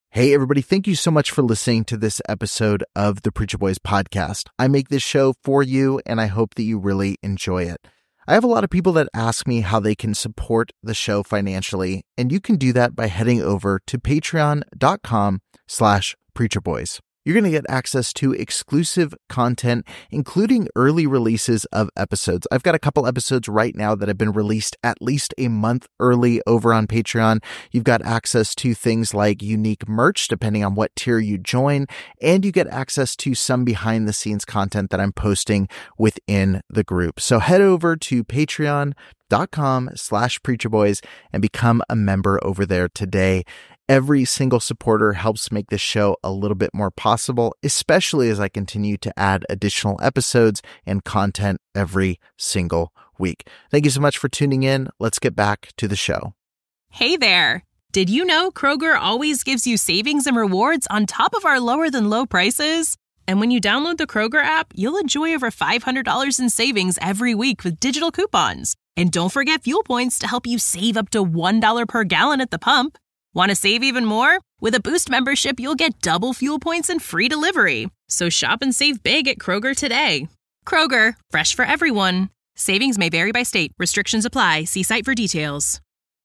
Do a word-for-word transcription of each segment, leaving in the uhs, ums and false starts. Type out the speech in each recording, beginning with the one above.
Hey, everybody. Thank you so much for listening to this episode of the Preacher Boys podcast. I make this show for you, and I hope that you really enjoy it. I have a lot of people that ask me how they can support the show financially, and you can do that by heading over to patreon.com slash preacherboys. You're going to get access to exclusive content, including early releases of episodes. I've got a couple episodes right now that have been released at least a month early over on Patreon. You've got access to things like unique merch, depending on what tier you join, and you get access to some behind-the-scenes content that I'm posting within the group. So head over to patreon.com slash preacherboys and become a member over there today. Every single supporter helps make this show a little bit more possible, especially as I continue to add additional episodes and content every single week. Thank you so much for tuning in. Let's get back to the show. Hey there. Did you know Kroger always gives you savings and rewards on top of our lower than low prices? And when you download the Kroger app, you'll enjoy over five hundred dollars in savings every week with digital coupons. And don't forget fuel points to help you save up to one dollar per gallon at the pump. Want to save even more? With a Boost membership, you'll get double fuel points and free delivery. So shop and save big at Kroger today. Kroger, fresh for everyone. Savings may vary by state. Restrictions apply. See site for details.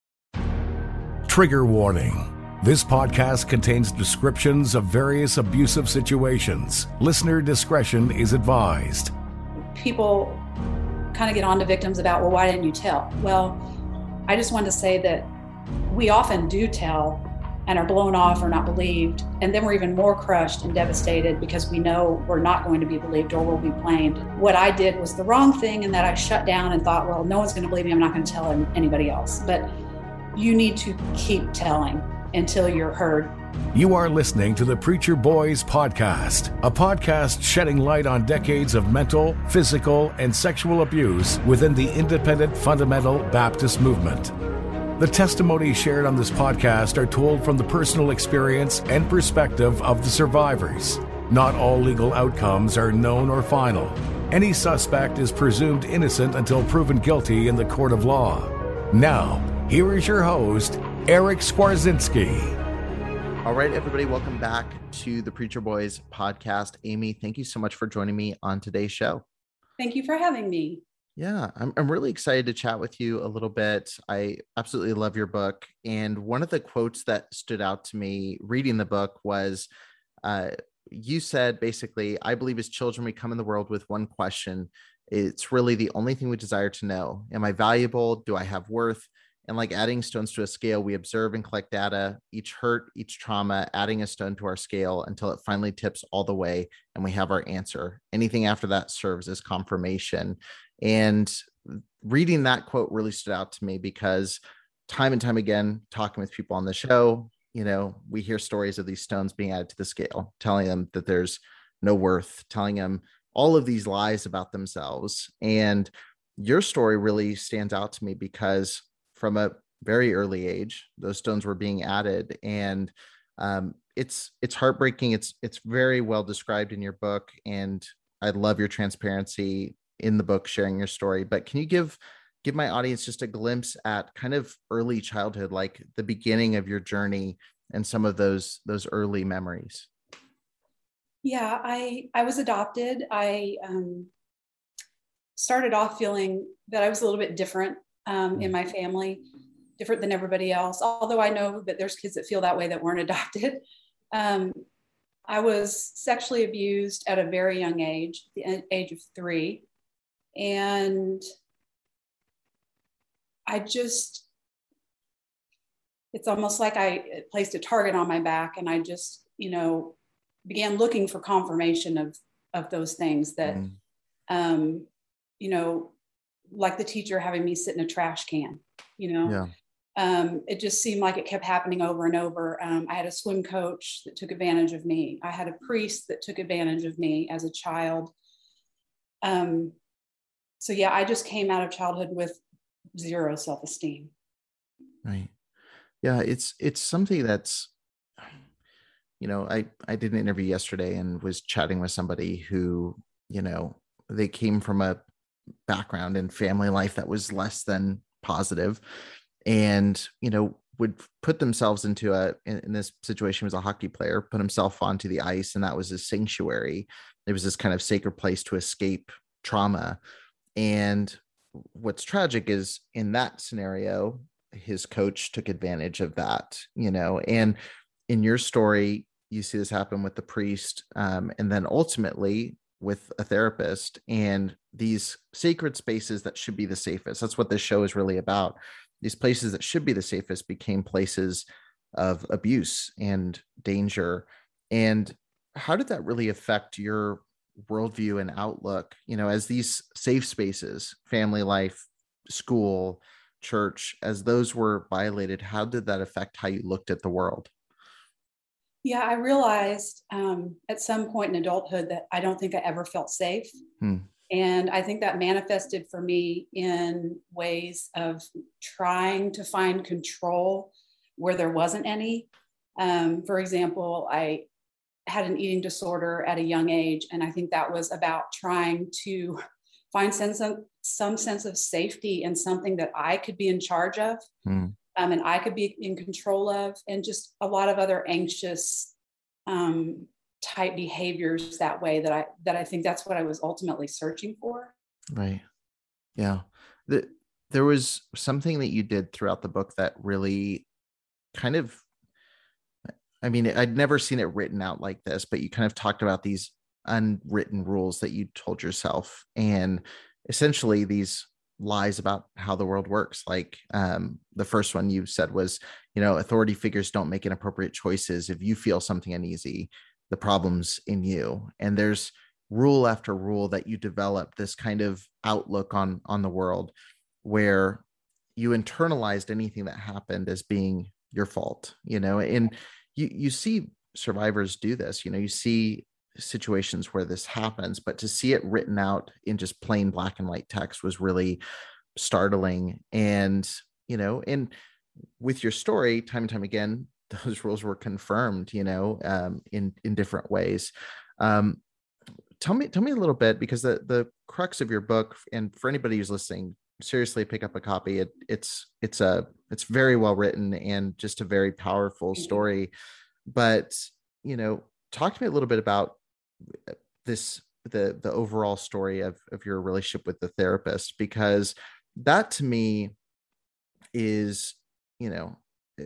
Trigger warning. This podcast contains descriptions of various abusive situations. Listener discretion is advised. People kind of get on to victims about, well, why didn't you tell? Well, I just wanted to say that we often do tell and are blown off or not believed. And then we're even more crushed and devastated because we know we're not going to be believed or we'll be blamed. What I did was the wrong thing, and that I shut down and thought, well, no one's going to believe me. I'm not going to tell anybody else. But you need to keep telling until you're heard. You are listening to the Preacher Boys podcast, a podcast shedding light on decades of mental, physical, and sexual abuse within the independent fundamental Baptist movement. The testimonies shared on this podcast are told from the personal experience and perspective of the survivors. Not all legal outcomes are known or final. Any suspect is presumed innocent until proven guilty in the court of law. Now, here is your host, Eric Skwarczynski. All right, everybody, welcome back to the Preacher Boys podcast. Amy, thank you so much for joining me on today's show. Thank you for having me. Yeah, I'm I'm really excited to chat with you a little bit. I absolutely love your book. And one of the quotes that stood out to me reading the book was, uh, you said, basically, I believe as children, we come in the world with one question. It's really the only thing we desire to know. Am I valuable? Do I have worth? And like adding stones to a scale, we observe and collect data, each hurt, each trauma, adding a stone to our scale until it finally tips all the way and we have our answer. Anything after that serves as confirmation. And reading that quote really stood out to me because time and time again, talking with people on the show, you know, we hear stories of these stones being added to the scale, telling them that there's no worth, telling them all of these lies about themselves. And your story really stands out to me because from a very early age, those stones were being added. And um, it's it's heartbreaking. It's it's very well described in your book. And I love your transparency in the book, sharing your story. But can you give give my audience just a glimpse at kind of early childhood, like the beginning of your journey and some of those those early memories? Yeah, I I was adopted. I um, started off feeling that I was a little bit different um, in my family, different than everybody else. Although I know that there's kids that feel that way that weren't adopted. Um, I was sexually abused at a very young age, the age of three. And I just, it's almost like I placed a target on my back, and I just, you know, began looking for confirmation of, of those things that, mm. um, you know, like the teacher having me sit in a trash can, you know, yeah. um, it just seemed like it kept happening over and over. Um, I had a swim coach that took advantage of me. I had a priest that took advantage of me as a child. Um, So yeah, I just came out of childhood with zero self-esteem. Right. Yeah, it's it's something that's, you know, I, I did an interview yesterday and was chatting with somebody who, you know, they came from a background in family life that was less than positive. And, you know, would put themselves into a, in, in this situation, was a hockey player, put himself onto the ice, and that was his sanctuary. It was this kind of sacred place to escape trauma. And what's tragic is in that scenario, his coach took advantage of that, you know, and in your story, you see this happen with the priest, um, and then ultimately with a therapist, and these sacred spaces that should be the safest. That's what this show is really about. These places that should be the safest became places of abuse and danger. And how did that really affect your worldview and outlook, you know, as these safe spaces, family life, school, church, as those were violated? How did that affect how you looked at the world? Yeah, I realized um, at some point in adulthood that I don't think I ever felt safe. Hmm. And I think that manifested for me in ways of trying to find control where there wasn't any. Um, for example, I had an eating disorder at a young age, and I think that was about trying to find sense of, some sense of safety in something that I could be in charge of. Hmm. Um, and I could be in control of, and just a lot of other anxious um, type behaviors that way that I, that I think that's what I was ultimately searching for. Right. Yeah. The, there was something that you did throughout the book that really kind of, I mean, I'd never seen it written out like this, but you kind of talked about these unwritten rules that you told yourself, and essentially these lies about how the world works. Like um, the first one you said was, you know, authority figures don't make inappropriate choices. If you feel something uneasy, the problem's in you. And there's rule after rule that you develop this kind of outlook on, on the world where you internalized anything that happened as being your fault, you know, and you, you see survivors do this, you know, you see situations where this happens, but to see it written out in just plain black and white text was really startling. And, you know, and with your story, time and time again, those rules were confirmed, you know, um, in, in different ways. Um, tell me, tell me a little bit, because the, the crux of your book, and for anybody who's listening, seriously pick up a copy. It, it's, it's a, it's very well written and just a very powerful story. But, you know, talk to me a little bit about this, the, the overall story of, of your relationship with the therapist, because that to me is, you know,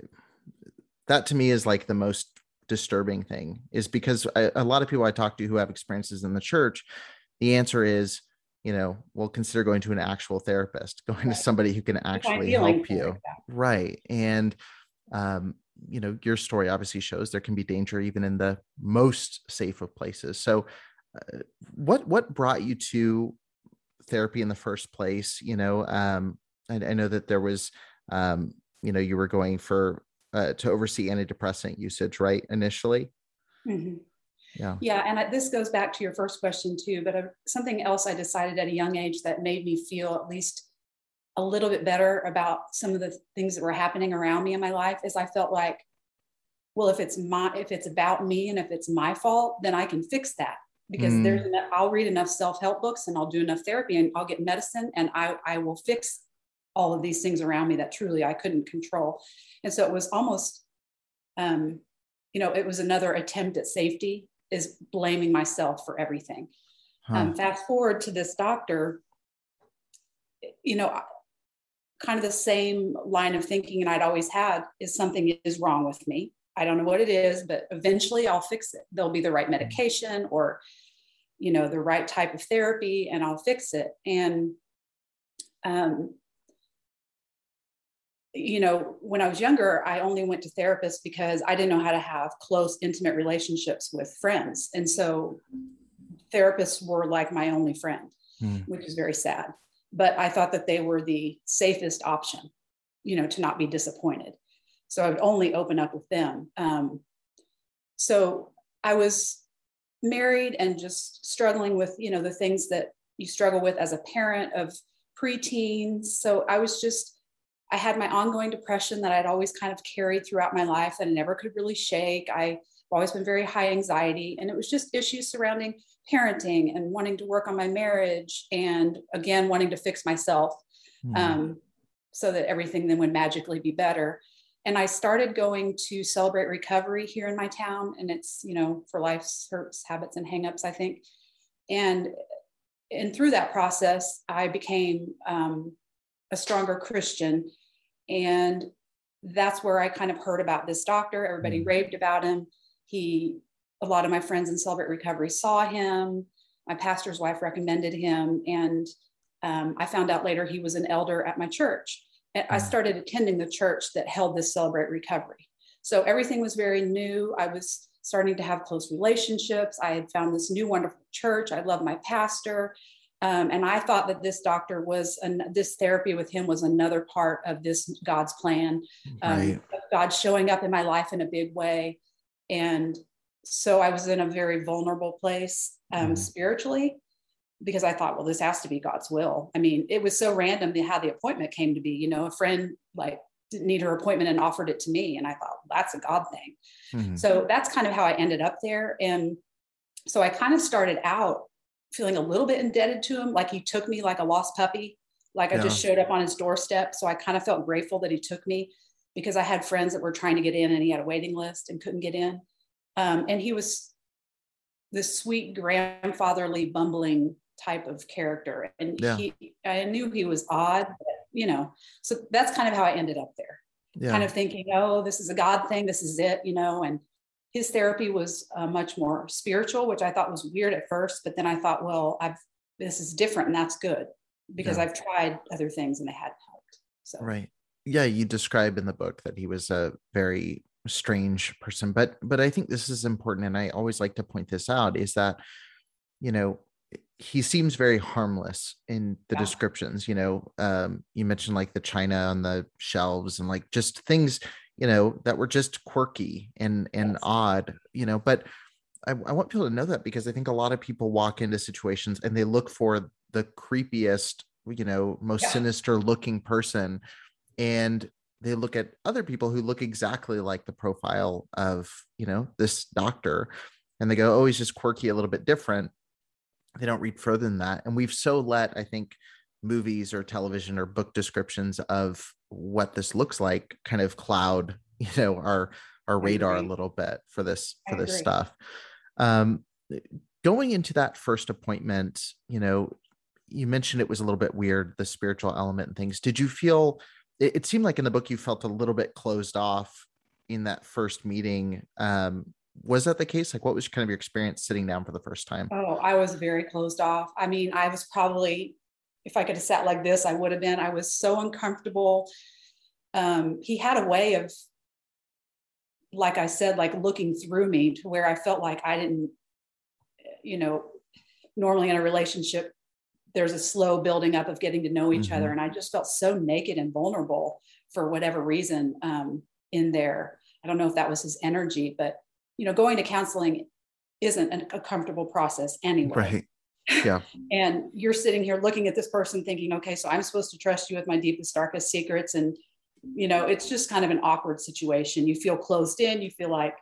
that to me is like the most disturbing thing, is because I, a lot of people I talk to who have experiences in the church, the answer is, you know, well, consider going to an actual therapist, going right. to somebody who can actually help you. Like right. And, um, you know, your story obviously shows there can be danger even in the most safe of places. So uh, what, what brought you to therapy in the first place? You know, um, I, I know that there was, um, you know, you were going for, uh, to oversee antidepressant usage, right? Initially. Mm-hmm. Yeah. Yeah. And I, this goes back to your first question too, but uh, something else I decided at a young age that made me feel at least a little bit better about some of the things that were happening around me in my life is I felt like, well, if it's my, if it's about me and if it's my fault, then I can fix that, because mm. there's enough, I'll read enough self-help books and I'll do enough therapy and I'll get medicine and I, I will fix all of these things around me that truly I couldn't control. And so it was almost, um, you know, it was another attempt at safety, is blaming myself for everything. Huh. Um, fast forward to this doctor, you know, kind of the same line of thinking, and I'd always had, is something is wrong with me. I don't know what it is, but eventually I'll fix it. There'll be the right medication or, you know, the right type of therapy, and I'll fix it. And, um, you know, when I was younger, I only went to therapists because I didn't know how to have close, intimate relationships with friends. And so therapists were like my only friend, mm. which is very sad. But I thought that they were the safest option, you know, to not be disappointed. So I would only open up with them. Um, so I was married and just struggling with, you know, the things that you struggle with as a parent of preteens. So I was just, I had my ongoing depression that I'd always kind of carried throughout my life that I never could really shake. I've always been very high anxiety, and it was just issues surrounding parenting and wanting to work on my marriage, and again, wanting to fix myself mm. um, so that everything then would magically be better. And I started going to Celebrate Recovery here in my town. And it's, you know, for life's hurts, habits, and hangups, I think. And, and through that process, I became um, a stronger Christian. And that's where I kind of heard about this doctor. Everybody mm-hmm. raved about him. He, a lot of my friends in Celebrate Recovery saw him. My pastor's wife recommended him. And um, I found out later he was an elder at my church. And I started attending the church that held this Celebrate Recovery. So everything was very new. I was starting to have close relationships. I had found this new wonderful church. I love my pastor. Um, and I thought that this doctor was, an, this therapy with him was another part of this God's plan, um, right. God showing up in my life in a big way. And so I was in a very vulnerable place um, mm. spiritually, because I thought, well, this has to be God's will. I mean, it was so random how the appointment came to be. You know, a friend like didn't need her appointment and offered it to me. And I thought, well, that's a God thing. Mm-hmm. So that's kind of how I ended up there. And so I kind of started out feeling a little bit indebted to him. Like he took me like a lost puppy. Like yeah. I just showed up on his doorstep. So I kind of felt grateful that he took me, because I had friends that were trying to get in and he had a waiting list and couldn't get in. Um, and he was this sweet grandfatherly bumbling type of character. And yeah. he, I knew he was odd, but, you know, so that's kind of how I ended up there, yeah. kind of thinking, oh, this is a God thing. This is it, you know, and his therapy was uh, much more spiritual, which I thought was weird at first, but then I thought, well, I've, this is different and that's good, because yeah. I've tried other things and they hadn't helped. So, right. Yeah. You describe in the book that he was a very strange person, but, but I think this is important. And I always like to point this out, is that, you know, he seems very harmless in the yeah. descriptions. You know, um, you mentioned like the china on the shelves and like just things, you know, that were just quirky and, and yes. odd, you know, but I, I want people to know that, because I think a lot of people walk into situations and they look for the creepiest, you know, most yeah. sinister looking person. And they look at other people who look exactly like the profile of, you know, this doctor, and they go, oh, he's just quirky, a little bit different. They don't read further than that. And we've so let, I think, movies or television or book descriptions of what this looks like kind of cloud, you know, our, our radar a little bit for this, for this stuff. Um, going into that first appointment, you know, you mentioned it was a little bit weird, the spiritual element and things. Did you feel, it, it seemed like in the book, you felt a little bit closed off in that first meeting. Um, Was that the case? Like, what was kind of your experience sitting down for the first time? Oh, I was very closed off. I mean, I was probably, if I could have sat like this, I would have been. I was so uncomfortable. Um, he had a way of, like I said, like looking through me to where I felt like I didn't, you know, normally in a relationship, there's a slow building up of getting to know each mm-hmm. other. And I just felt so naked and vulnerable for whatever reason um, in there. I don't know if that was his energy, but you know, going to counseling isn't an, a comfortable process anyway. Right. Yeah. And you're sitting here looking at this person thinking, okay, so I'm supposed to trust you with my deepest, darkest secrets. And, you know, it's just kind of an awkward situation. You feel closed in, you feel like,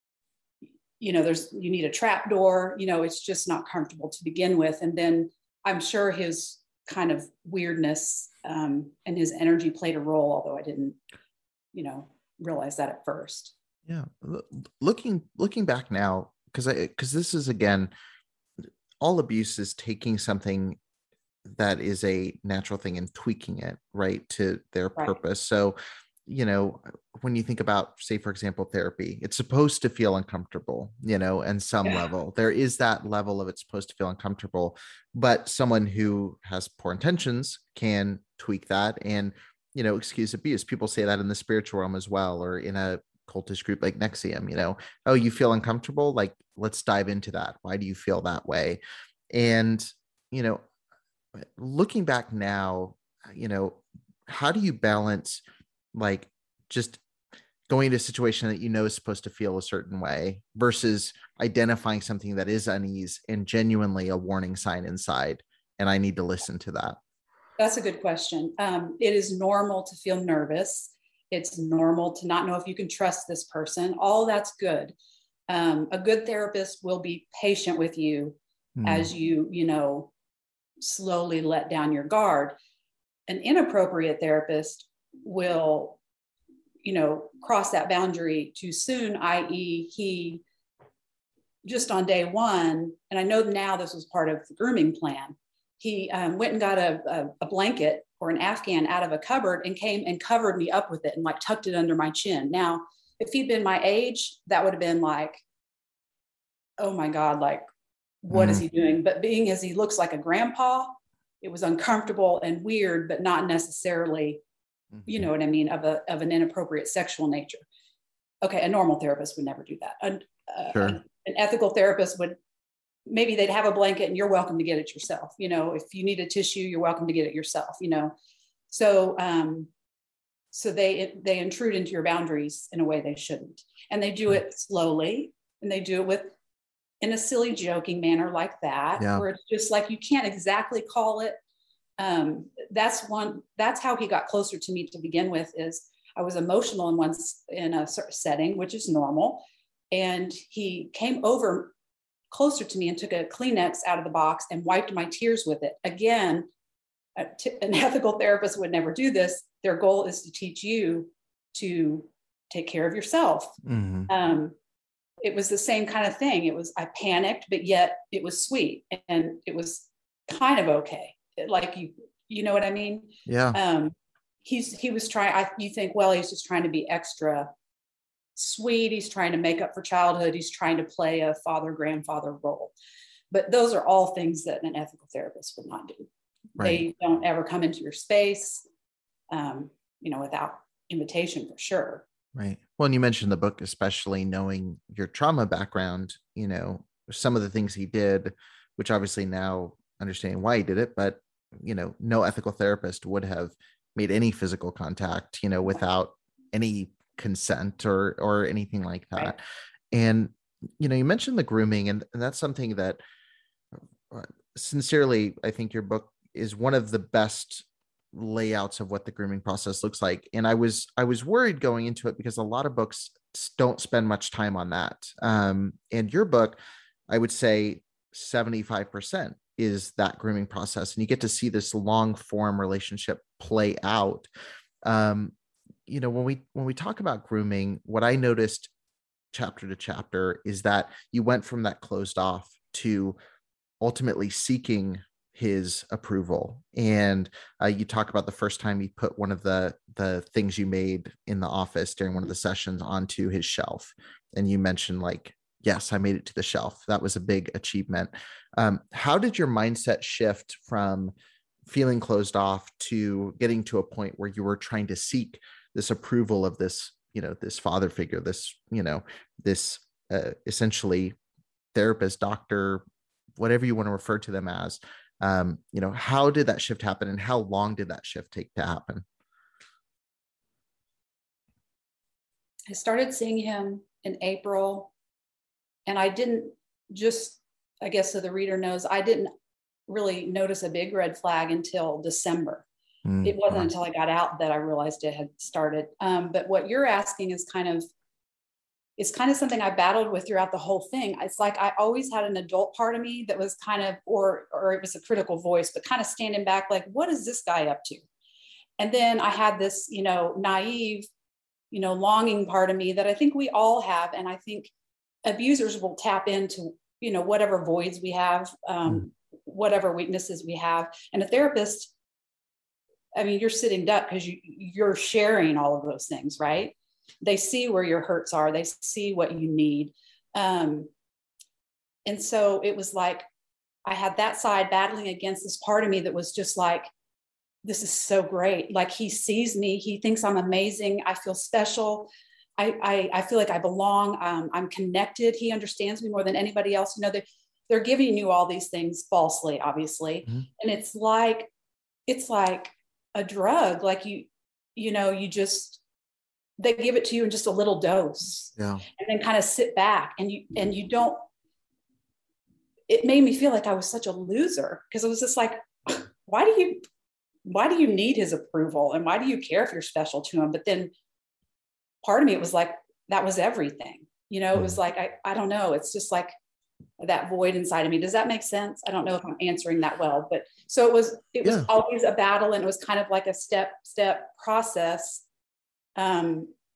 you know, there's, you need a trap door, you know, it's just not comfortable to begin with. And then I'm sure his kind of weirdness um, and his energy played a role, although I didn't, you know, realize that at first. Yeah. Looking, looking back now, because I, because this is, again, all abuse is taking something that is a natural thing and tweaking it right to their right. purpose. So, you know, when you think about, say, for example, therapy, it's supposed to feel uncomfortable, you know, and some yeah. level, there is that level of it's supposed to feel uncomfortable, but someone who has poor intentions can tweak that and, you know, excuse abuse. People say that in the spiritual realm as well, or in a cultist group like Nexium, you know, oh, you feel uncomfortable, like, let's dive into that. Why do you feel that way? And, you know, looking back now, you know, how do you balance like just going to a situation that you know is supposed to feel a certain way versus identifying something that is unease and genuinely a warning sign inside, and I need to listen to that? That's a good question. Um, it is normal to feel nervous. It's normal to not know if you can trust this person. All that's good. Um, a good therapist will be patient with you mm. as you, you know, slowly let down your guard. An inappropriate therapist will, you know, crossed that boundary too soon, that is he just on day one, and I know now this was part of the grooming plan, he um, went and got a, a, a blanket or an Afghan out of a cupboard and came and covered me up with it and like tucked it under my chin. Now, if he'd been my age, that would have been like, oh my God, like, what mm. is he doing? But being as he looks like a grandpa, it was uncomfortable and weird, but not necessarily, mm-hmm. you know what I mean, of a of an inappropriate sexual nature. Okay, a normal therapist would never do that. An, uh, sure. an, an ethical therapist would, maybe they'd have a blanket and you're welcome to get it yourself. You know, if you need a tissue, you're welcome to get it yourself, you know. So, um, so they they intrude into your boundaries in a way they shouldn't. And they do it slowly, and they do it with, in a silly joking manner like that, yeah. where it's just like, you can't exactly call it. Um, that's one, that's how he got closer to me to begin with, is I was emotional in one, in a setting, which is normal. And he came over closer to me and took a Kleenex out of the box and wiped my tears with it. Again, a t- an ethical therapist would never do this. Their goal is to teach you to take care of yourself. Mm-hmm. Um, It was the same kind of thing. It was, I panicked, but yet it was sweet and it was kind of okay. It, like you, you know what I mean? Yeah. Um, he's, he was trying, I, you think, well, he's just trying to be extra sweet. He's trying to make up for childhood. He's trying to play a father, grandfather role. But those are all things that an ethical therapist would not do. Right. They don't ever come into your space, um, you know, without invitation for sure. Right. Well, and you mentioned the book, especially knowing your trauma background, you know, some of the things he did, which obviously now understanding why he did it, but, you know, no ethical therapist would have made any physical contact, you know, without any consent or, or anything like that. Right. And, you know, you mentioned the grooming, and, and that's something that uh, sincerely, I think your book is one of the best layouts of what the grooming process looks like. And I was, I was worried going into it because a lot of books don't spend much time on that. Um, and your book, I would say seventy-five percent is that grooming process. And you get to see this long form relationship play out. Um, you know, when we, when we talk about grooming, what I noticed chapter to chapter is that you went from that closed off to ultimately seeking his approval. And uh, you talk about the first time you put one of the the things you made in the office during one of the sessions onto his shelf. And you mentioned like, yes, I made it to the shelf. That was a big achievement. Um, how did your mindset shift from feeling closed off to getting to a point where you were trying to seek this approval of this, you know, this father figure, this, you know, this uh, essentially therapist, doctor, whatever you want to refer to them as? Um, you know, how did that shift happen, and how long did that shift take to happen? I started seeing him in April, and I didn't just, I guess so the reader knows, I didn't really notice a big red flag until December. Mm, it wasn't wow. until I got out that I realized it had started. Um, but what you're asking is kind of, it's kind of something I battled with throughout the whole thing. It's like I always had an adult part of me that was kind of, or or it was a critical voice, but kind of standing back like, what is this guy up to? And then I had this, you know, naive, you know, longing part of me that I think we all have. And I think abusers will tap into, you know, whatever voids we have, um, mm. whatever weaknesses we have. And a therapist, I mean, you're sitting duck because you, you're sharing all of those things, right? They see where your hurts are. They see what you need. Um, and so it was like, I had that side battling against this part of me that was just like, this is so great. Like he sees me. He thinks I'm amazing. I feel special. I, I, I feel like I belong. Um, I'm connected. He understands me more than anybody else. You know, they're, they're giving you all these things falsely, obviously. Mm-hmm. And it's like, it's like a drug. Like you, you know, you just, they give it to you in just a little dose, yeah, and then kind of sit back and you, and you don't, it made me feel like I was such a loser because it was just like, why do you, why do you need his approval? And why do you care if you're special to him? But then part of me, it was like, that was everything, you know, it was like, I, I don't know. It's just like that void inside of me. Does that make sense? I don't know if I'm answering that well, but so it was, it was yeah. always a battle, and it was kind of like a step, step process. Um,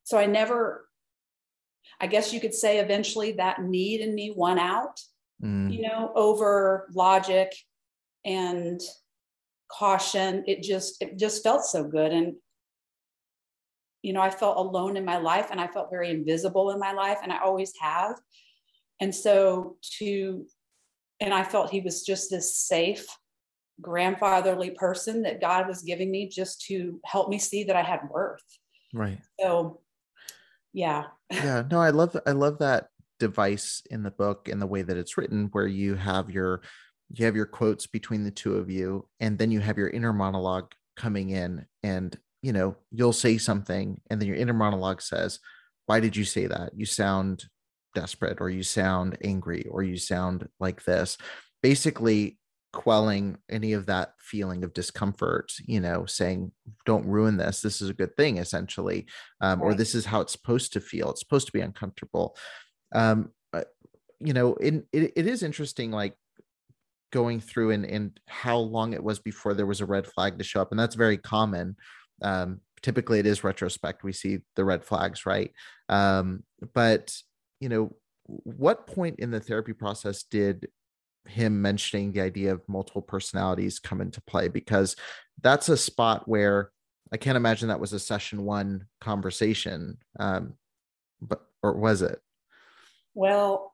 so I never, I guess you could say eventually that need in me won out, mm. you know, over logic and caution. It just, it just felt so good. And, you know, I felt alone in my life, and I felt very invisible in my life, and I always have. And so to, and I felt he was just this safe, grandfatherly person that God was giving me just to help me see that I had worth. Right. So, yeah. Yeah. No, I love, I love that device in the book and the way that it's written, where you have your, you have your quotes between the two of you, and then you have your inner monologue coming in, and, you know, you'll say something, and then your inner monologue says, why did you say that? You sound desperate, or you sound angry, or you sound like this, basically quelling any of that feeling of discomfort, you know, saying, don't ruin this. This is a good thing, essentially. Um, right. Or this is how it's supposed to feel. It's supposed to be uncomfortable. Um, but, you know, it, it, it is interesting, like going through and, and how long it was before there was a red flag to show up. And that's very common. Um, typically it is retrospect. We see the red flags, right? Um, but you know, what point in the therapy process did him mentioning the idea of multiple personalities come into play? Because that's a spot where I can't imagine that was a session one conversation. Um, but, or was it? Well,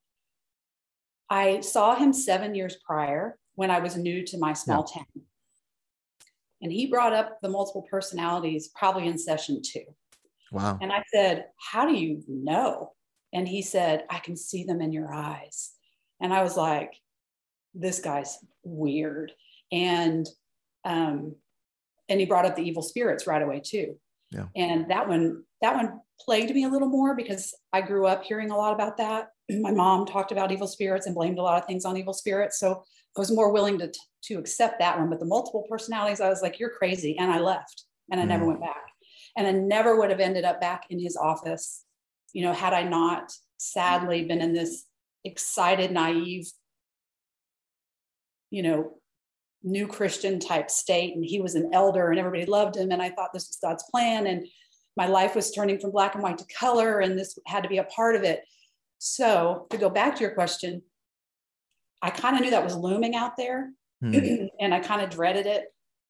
I saw him seven years prior when I was new to my small yeah. town. And he brought up the multiple personalities probably in session two. Wow. And I said, how do you know? And he said, I can see them in your eyes. And I was like, this guy's weird. And, um, and he brought up the evil spirits right away too. Yeah. And that one, that one plagued me a little more because I grew up hearing a lot about that. My mom talked about evil spirits and blamed a lot of things on evil spirits. So I was more willing to, to accept that one, but the multiple personalities, I was like, you're crazy. And I left, and I mm. never went back. And I never would have ended up back in his office, you know, had I not sadly been in this excited, naive, you know, new Christian type state. And he was an elder and everybody loved him. And I thought this was God's plan. And my life was turning from black and white to color. And this had to be a part of it. So to go back to your question, I kind of knew that was looming out there hmm. and I kind of dreaded it.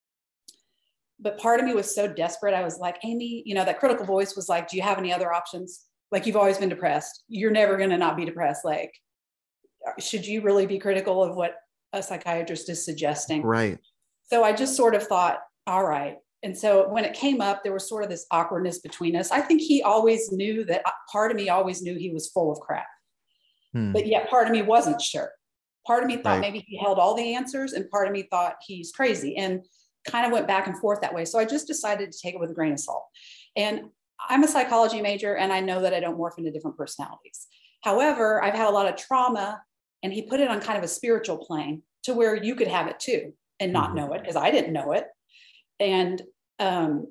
But part of me was so desperate. I was like, Amy, you know, that critical voice was like, do you have any other options? Like, you've always been depressed. You're never going to not be depressed. Like, should you really be critical of what a psychiatrist is suggesting? Right. So I just sort of thought, all right. And so when it came up, there was sort of this awkwardness between us. I think he always knew that, part of me always knew he was full of crap, hmm. but yet part of me wasn't sure. Part of me thought right. maybe he held all the answers, and part of me thought he's crazy, and kind of went back and forth that way. So I just decided to take it with a grain of salt. And I'm a psychology major, and I know that I don't morph into different personalities. However, I've had a lot of trauma, and he put it on kind of a spiritual plane to where you could have it too and not mm-hmm. know it, because I didn't know it. And, um,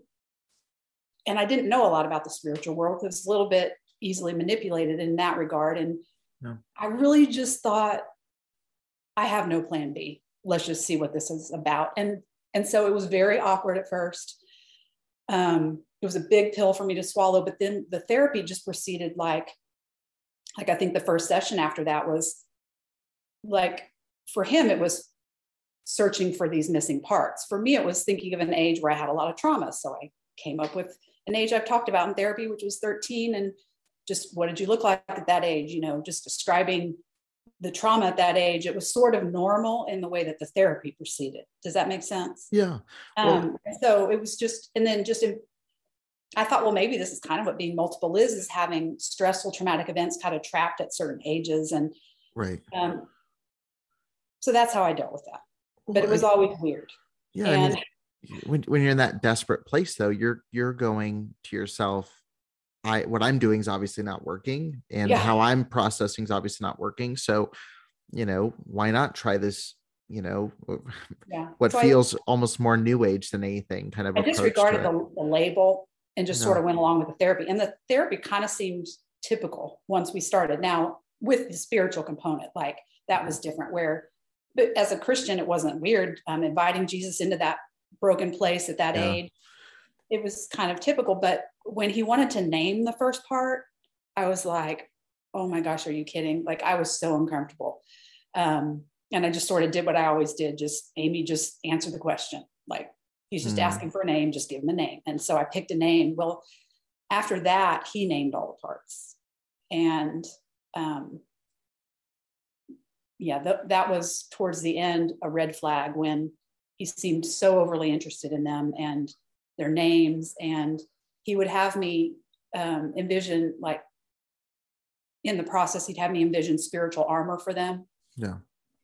and I didn't know a lot about the spiritual world. It was a little bit easily manipulated in that regard. And no. I really just thought, I have no plan B. Let's just see what this is about. And, and so it was very awkward at first. Um, it was a big pill for me to swallow, but then the therapy just proceeded like, like I think the first session after that was like, for him, it was searching for these missing parts. For me, it was thinking of an age where I had a lot of trauma. So I came up with an age I've talked about in therapy, which was thirteen. And just, what did you look like at that age? You know, just describing the trauma at that age. It was sort of normal in the way that the therapy proceeded. Does that make sense? Yeah. Well, um, so it was just, and then just, in, I thought, well, maybe this is kind of what being multiple is, is having stressful traumatic events kind of trapped at certain ages. And right. Um, so that's how I dealt with that. Well, but it was I, always weird. Yeah. And I mean, when, when you're in that desperate place though, you're, you're going to yourself, I, what I'm doing is obviously not working, and yeah. how I'm processing is obviously not working. So, you know, why not try this, you know, yeah. what so feels I, almost more new age than anything kind of. I disregarded the, the label and just no. sort of went along with the therapy, and the therapy kind of seemed typical once we started. Now with the spiritual component, like that was different, where, but as a Christian, it wasn't weird. Um, inviting Jesus into that broken place at that yeah. age, it was kind of typical, but when he wanted to name the first part, I was like, oh my gosh, are you kidding? Like, I was so uncomfortable. Um, and I just sort of did what I always did. Just Amy, just answer the question. Like, he's just mm. asking for a name, just give him a name. And so I picked a name. Well, after that, he named all the parts. And um, yeah, th- that was towards the end, a red flag, when he seemed so overly interested in them and their names. And he would have me um, envision, like, in the process, he'd have me envision spiritual armor for them. Yeah.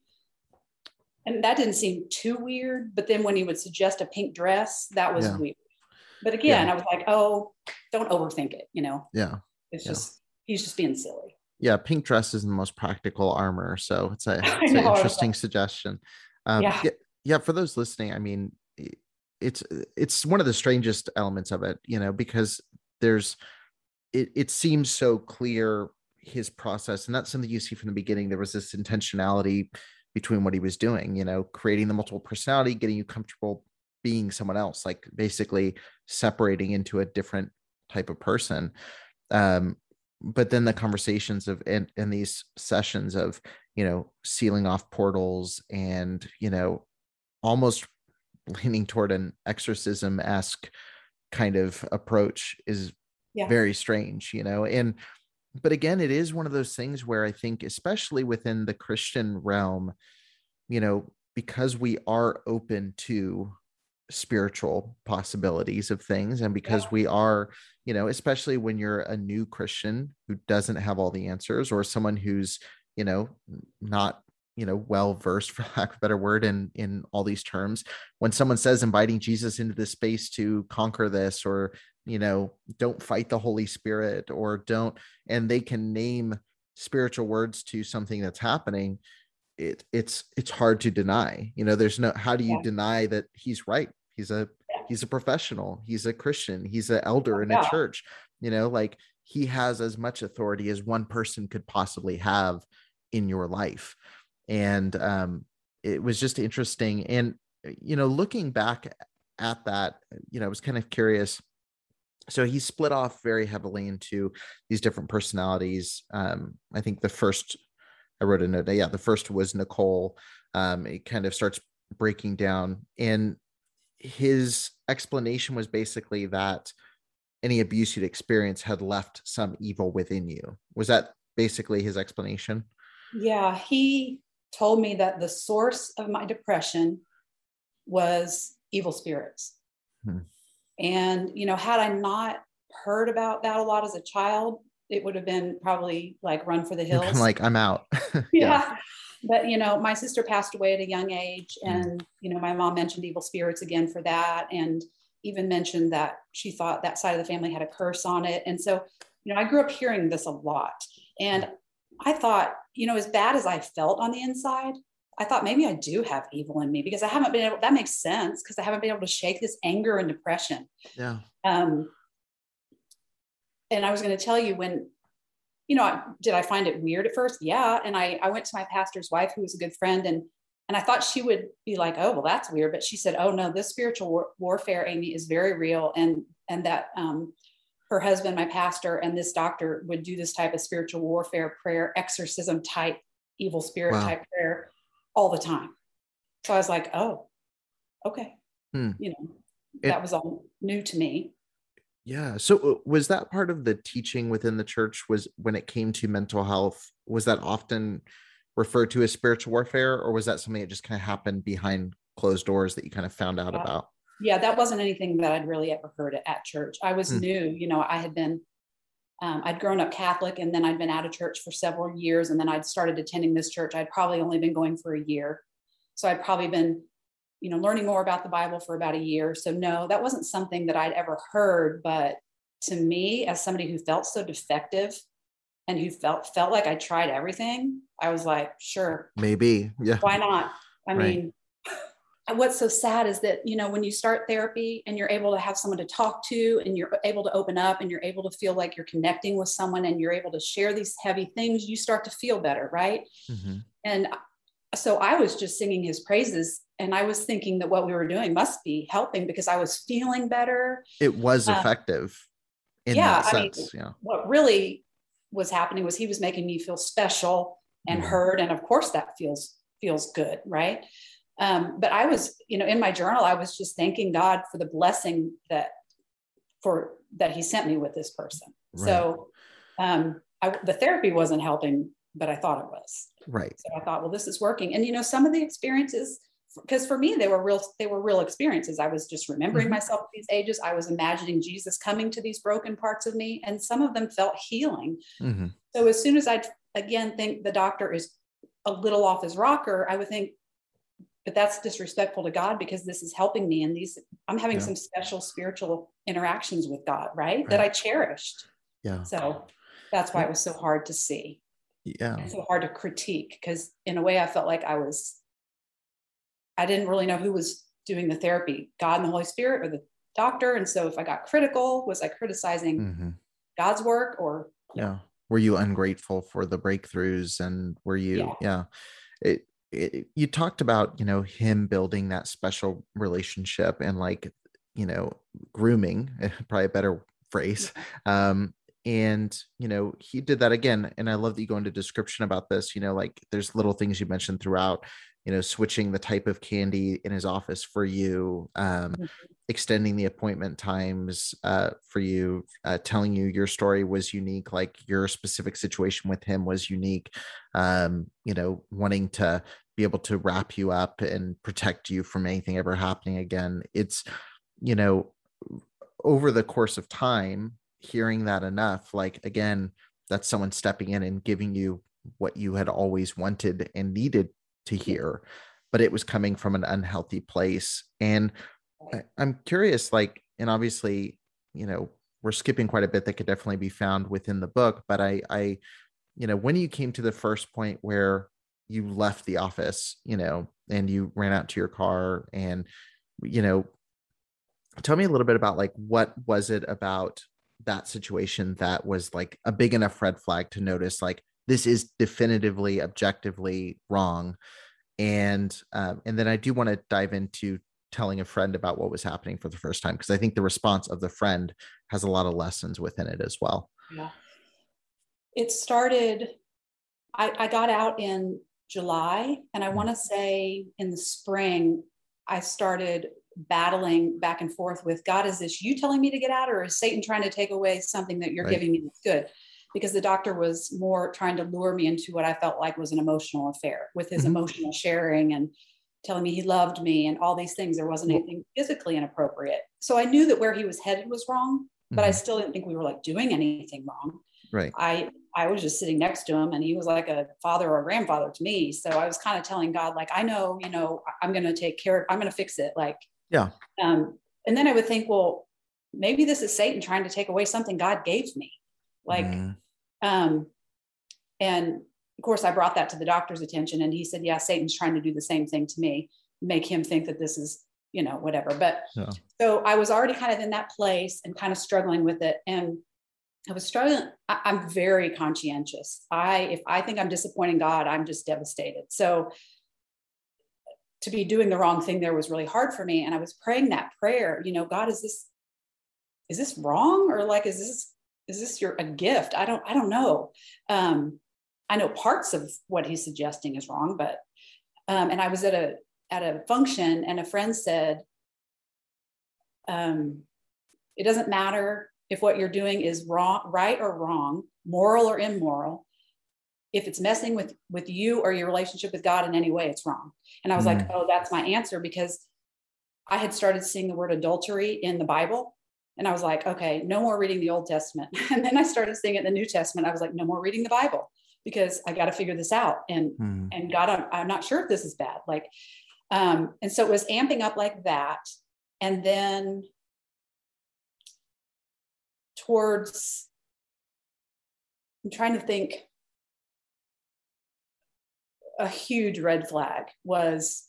And that didn't seem too weird. But then when he would suggest a pink dress, that was yeah. weird. But again, yeah. I was like, oh, don't overthink it, you know? Yeah. It's yeah. just, he's just being silly. Yeah. Pink dress is the most practical armor. So it's a it's an interesting suggestion. Um, yeah. yeah. Yeah. For those listening, I mean, it's, it's one of the strangest elements of it, you know, because there's, it, it seems so clear, his process. And that's something you see from the beginning. There was this intentionality between what he was doing, you know, creating the multiple personality, getting you comfortable being someone else, like basically separating into a different type of person. Um, but then the conversations of, and, and these sessions of, you know, sealing off portals and, you know, almost leaning toward an exorcism-esque kind of approach is yeah. very strange, you know, and but again, it is one of those things where I think, especially within the Christian realm, you know, because we are open to spiritual possibilities of things, and because yeah. we are, you know, especially when you're a new Christian who doesn't have all the answers, or someone who's, you know, not, you know, well versed, for lack of a better word, in in all these terms, when someone says inviting Jesus into this space to conquer this, or, you know, don't fight the Holy Spirit, or don't, and they can name spiritual words to something that's happening, it it's it's hard to deny. You know, there's no, how do you yeah. deny that he's right? He's a yeah. he's a professional, he's a Christian, he's an elder in yeah. a church, you know, like, he has as much authority as one person could possibly have in your life. And um, it was just interesting. And, you know, looking back at that, you know, I was kind of curious. So he split off very heavily into these different personalities. Um, I think the first, I wrote a note, yeah, the first was Nicole. Um, it kind of starts breaking down. And his explanation was basically that any abuse you'd experienced had left some evil within you. Was that basically his explanation? Yeah, he told me that the source of my depression was evil spirits. Hmm. And, you know, had I not heard about that a lot as a child, it would have been probably like run for the hills. Like, I'm out. yeah. yeah. But, you know, my sister passed away at a young age, and, mm. you know, my mom mentioned evil spirits again for that. And even mentioned that she thought that side of the family had a curse on it. And so, you know, I grew up hearing this a lot. And I thought, you know, as bad as I felt on the inside, I thought maybe I do have evil in me, because I haven't been able, that makes sense, because I haven't been able to shake this anger and depression. Yeah. Um, and I was going to tell you, when, you know, did I find it weird at first? Yeah. And I, I went to my pastor's wife, who was a good friend, and, and I thought she would be like, oh, well, that's weird. But she said, oh no, this spiritual war- warfare, Amy, is very real. And, and that, um, her husband, my pastor, and this doctor would do this type of spiritual warfare prayer, exorcism type, evil spirit wow. type prayer all the time. So I was like, oh, okay. Hmm. You know, that it, was all new to me. Yeah. So was that part of the teaching within the church, was when it came to mental health, was that often referred to as spiritual warfare, or was that something that just kind of happened behind closed doors that you kind of found out yeah. about? Yeah, that wasn't anything that I'd really ever heard at church. I was hmm. new, you know, I had been, um, I'd grown up Catholic, and then I'd been out of church for several years. And then I'd started attending this church. I'd probably only been going for a year. So I'd probably been, you know, learning more about the Bible for about a year. So no, that wasn't something that I'd ever heard. But to me, as somebody who felt so defective and who felt, felt like I tried everything, I was like, sure. Maybe. Yeah. Why not? I right. mean, what's so sad is that, you know, when you start therapy and you're able to have someone to talk to, and you're able to open up, and you're able to feel like you're connecting with someone, and you're able to share these heavy things, you start to feel better. Right. Mm-hmm. And so I was just singing his praises, and I was thinking that what we were doing must be helping, because I was feeling better. It was effective. in yeah, that I sense. mean, Yeah. what really was happening was he was making me feel special and Mhm. heard. And of course that feels, feels good. Right. Um, but I was, you know, in my journal, I was just thanking God for the blessing that, for that he sent me with this person. Right. So, um, I, the therapy wasn't helping, but I thought it was. Right. So I thought, well, this is working. And, you know, some of the experiences, because for me, they were real, they were real experiences. I was just remembering Mhm. myself at these ages. I was imagining Jesus coming to these broken parts of me, and some of them felt healing. Mm-hmm. So as soon as I, again, think the doctor is a little off his rocker, I would think, but that's disrespectful to God, because this is helping me. And these, I'm having Yeah. some special spiritual interactions with God, right? Right. That I cherished. Yeah. So that's why it was so hard to see. Yeah. And so hard to critique, because in a way I felt like I was, I didn't really know who was doing the therapy, God and the Holy Spirit or the doctor. And so if I got critical, was I criticizing Mm-hmm. God's work, or yeah. Were you ungrateful for the breakthroughs, and were you, yeah, yeah. It, it, you talked about, you know, him building that special relationship and, like, you know, grooming, probably a better phrase. Yeah. Um, and, you know, he did that again. And I love that you go into description about this, you know, like there's little things you mentioned throughout, you know, switching the type of candy in his office for you, um, mm-hmm. extending the appointment times uh, for you, uh, telling you your story was unique, like your specific situation with him was unique, um, you know, wanting to be able to wrap you up and protect you from anything ever happening again. It's, you know, over the course of time, hearing that enough, like, again, that's someone stepping in and giving you what you had always wanted and needed to hear, but it was coming from an unhealthy place. And I, I'm curious, like, and obviously, you know, we're skipping quite a bit that could definitely be found within the book, but I, I, you know, when you came to the first point where you left the office, you know, and you ran out to your car, and, you know, tell me a little bit about, like, what was it about that situation that was like a big enough red flag to notice, like, this is definitively objectively wrong. And, um, and then I do want to dive into telling a friend about what was happening for the first time, because I think the response of the friend has a lot of lessons within it as well. Yeah. It started, I, I got out in July, and I want to say in the spring, I started battling back and forth with God. Is this you telling me to get out, or is Satan trying to take away something that you're right. giving me that's good? Because the doctor was more trying to lure me into what I felt like was an emotional affair with his mm-hmm. emotional sharing and telling me he loved me and all these things. There wasn't anything physically inappropriate. So I knew that where he was headed was wrong, but mm-hmm. I still didn't think we were like doing anything wrong. Right. I, I was just sitting next to him, and he was like a father or a grandfather to me. So I was kind of telling God, like, I know, you know, I'm going to take care of, I'm going to fix it. Like, yeah. Um, and then I would think, well, maybe this is Satan trying to take away something God gave me. Like, mm. um, and of course I brought that to the doctor's attention, and he said, yeah, Satan's trying to do the same thing to me, make him think that this is, you know, whatever. But yeah. So I was already kind of in that place and kind of struggling with it. And I was struggling. I, I'm very conscientious. I, if I think I'm disappointing God, I'm just devastated. So to be doing the wrong thing there was really hard for me. And I was praying that prayer, you know, God, is this, is this wrong? Or like, is this, is this your, a gift? I don't, I don't know. Um, I know parts of what he's suggesting is wrong, but, um, and I was at a, at a function, and a friend said, um, it doesn't matter if what you're doing is wrong, right or wrong, moral or immoral. If it's messing with, with you or your relationship with God in any way, it's wrong. And I was mm. like, oh, that's my answer, because I had started seeing the word adultery in the Bible. And I was like, okay, no more reading the Old Testament. And then I started seeing it in the New Testament. I was like, no more reading the Bible, because I got to figure this out. And, mm. and God, I'm, I'm not sure if this is bad. Like, um, and so it was amping up like that. And then towards, I'm trying to think, a huge red flag was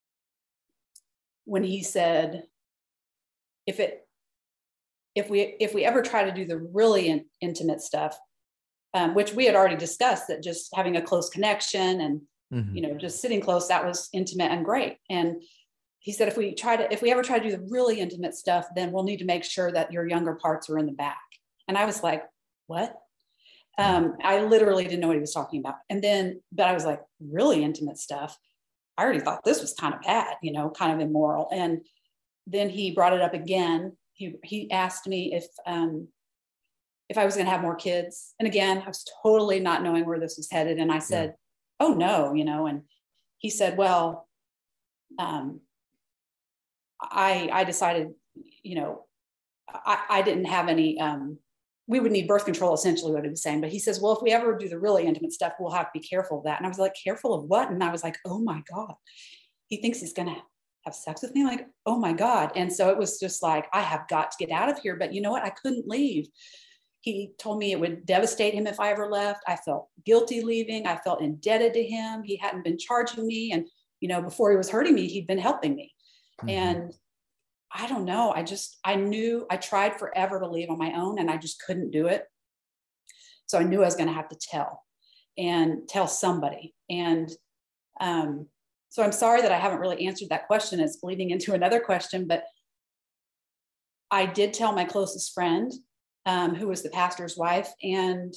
when he said, if it, if we, if we ever try to do the really in, intimate stuff, um, which we had already discussed, that just having a close connection and, mm-hmm. you know, just sitting close, that was intimate and great. And he said, if we try to, if we ever try to do the really intimate stuff, then we'll need to make sure that your younger parts are in the back. And I was like, what? Um, I literally didn't know what he was talking about. And then, but I was like, really intimate stuff. I already thought this was kind of bad, you know, kind of immoral. And then he brought it up again. He, he asked me if, um, if I was going to have more kids. And again, I was totally not knowing where this was headed. And I said, yeah. oh no, you know, and he said, well, um, I, I decided, you know, I, I didn't have any, um, we would need birth control, essentially what he was saying. But he says, well, if we ever do the really intimate stuff, we'll have to be careful of that. And I was like, careful of what? And I was like, oh my God, he thinks he's going to have sex with me. Like, oh my God. And so it was just like, I have got to get out of here. But you know what? I couldn't leave. He told me it would devastate him if I ever left. I felt guilty leaving. I felt indebted to him. He hadn't been charging me. And, you know, before he was hurting me, he'd been helping me. Mm-hmm. And I don't know. I just, I knew I tried forever to leave on my own and I just couldn't do it. So I knew I was going to have to tell and tell somebody. And um, so I'm sorry that I haven't really answered that question. It's bleeding into another question, but I did tell my closest friend, um, who was the pastor's wife, and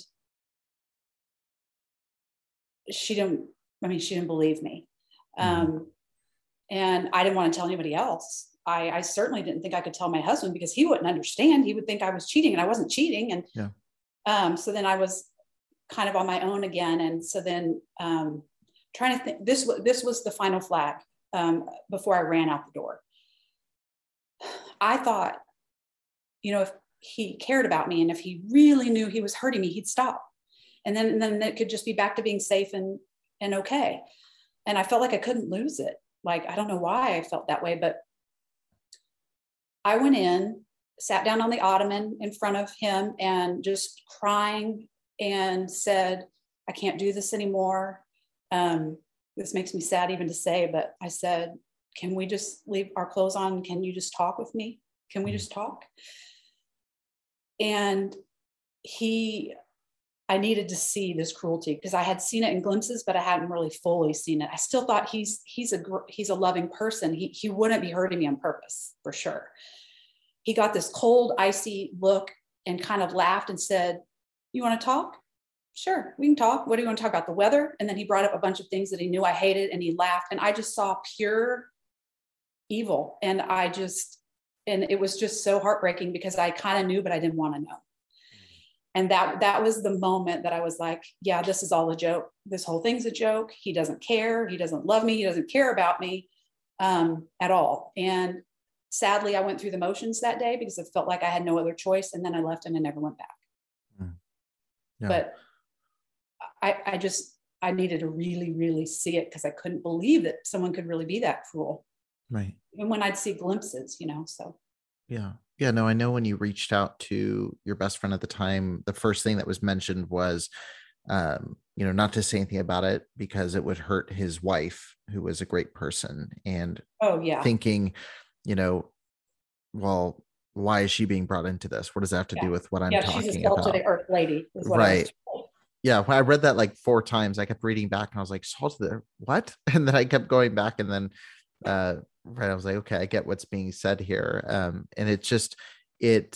she didn't, I mean, she didn't believe me. Um, mm-hmm. And I didn't want to tell anybody else. I, I certainly didn't think I could tell my husband because he wouldn't understand. He would think I was cheating and I wasn't cheating. And yeah. um, so then I was kind of on my own again. And so then um, trying to think, this, this was the final flag um, before I ran out the door. I thought, you know, if he cared about me and if he really knew he was hurting me, he'd stop. And then, and then it could just be back to being safe and, and okay. And I felt like I couldn't lose it. Like, I don't know why I felt that way, but I went in, sat down on the ottoman in front of him and just crying and said, I can't do this anymore. Um, this makes me sad even to say, but I said, can we just leave our clothes on? Can you just talk with me? Can we just talk? And he, I needed to see this cruelty because I had seen it in glimpses, but I hadn't really fully seen it. I still thought he's, he's a, he's a loving person. He, he wouldn't be hurting me on purpose for sure. He got this cold, icy look and kind of laughed and said, you want to talk? Sure, we can talk. What do you want to talk about? The weather? And then he brought up a bunch of things that he knew I hated and he laughed. And I just saw pure evil. And I just, and it was just so heartbreaking because I kind of knew, but I didn't want to know. And that, that was the moment that I was like, yeah, this is all a joke. This whole thing's a joke. He doesn't care. He doesn't love me. He doesn't care about me um, at all. And sadly, I went through the motions that day because it felt like I had no other choice. And then I left him and never went back. Mm. Yeah. But I, I just, I needed to really, really see it because I couldn't believe that someone could really be that cruel. Right. And when I'd see glimpses, you know, so. Yeah. Yeah. No, I know when you reached out to your best friend at the time, the first thing that was mentioned was, um, you know, not to say anything about it because it would hurt his wife, who was a great person. And oh, yeah. thinking, you know, well, why is she being brought into this? What does that have to yeah. do with what I'm yeah, talking she's a about? salt to the earth lady. Is what right. Yeah. When I read that like four times, I kept reading back and I was like, salt to the earth, what? And then I kept going back and then, uh, right. I was like, okay, I get what's being said here. Um, and it's just, it,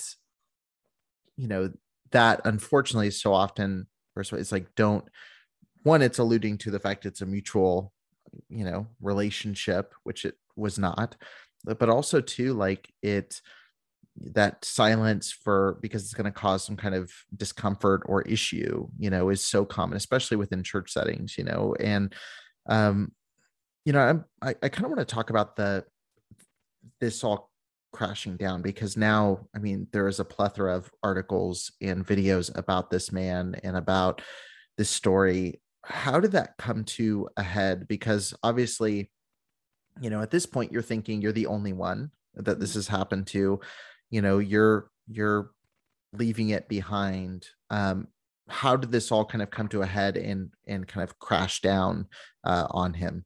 you know, that unfortunately so often, first of all, it's like, don't, one, it's alluding to the fact it's a mutual, you know, relationship, which it was not, but also too, like it, that silence for, because it's going to cause some kind of discomfort or issue, you know, is so common, especially within church settings, you know, and, um, you know, I'm, I, I kind of want to talk about the, this all crashing down because now, I mean, there is a plethora of articles and videos about this man and about this story. How did that come to a head? Because obviously, you know, at this point, you're thinking you're the only one that this has happened to, you know, you're, you're leaving it behind. Um, how did this all kind of come to a head and, and kind of crash down uh, on him?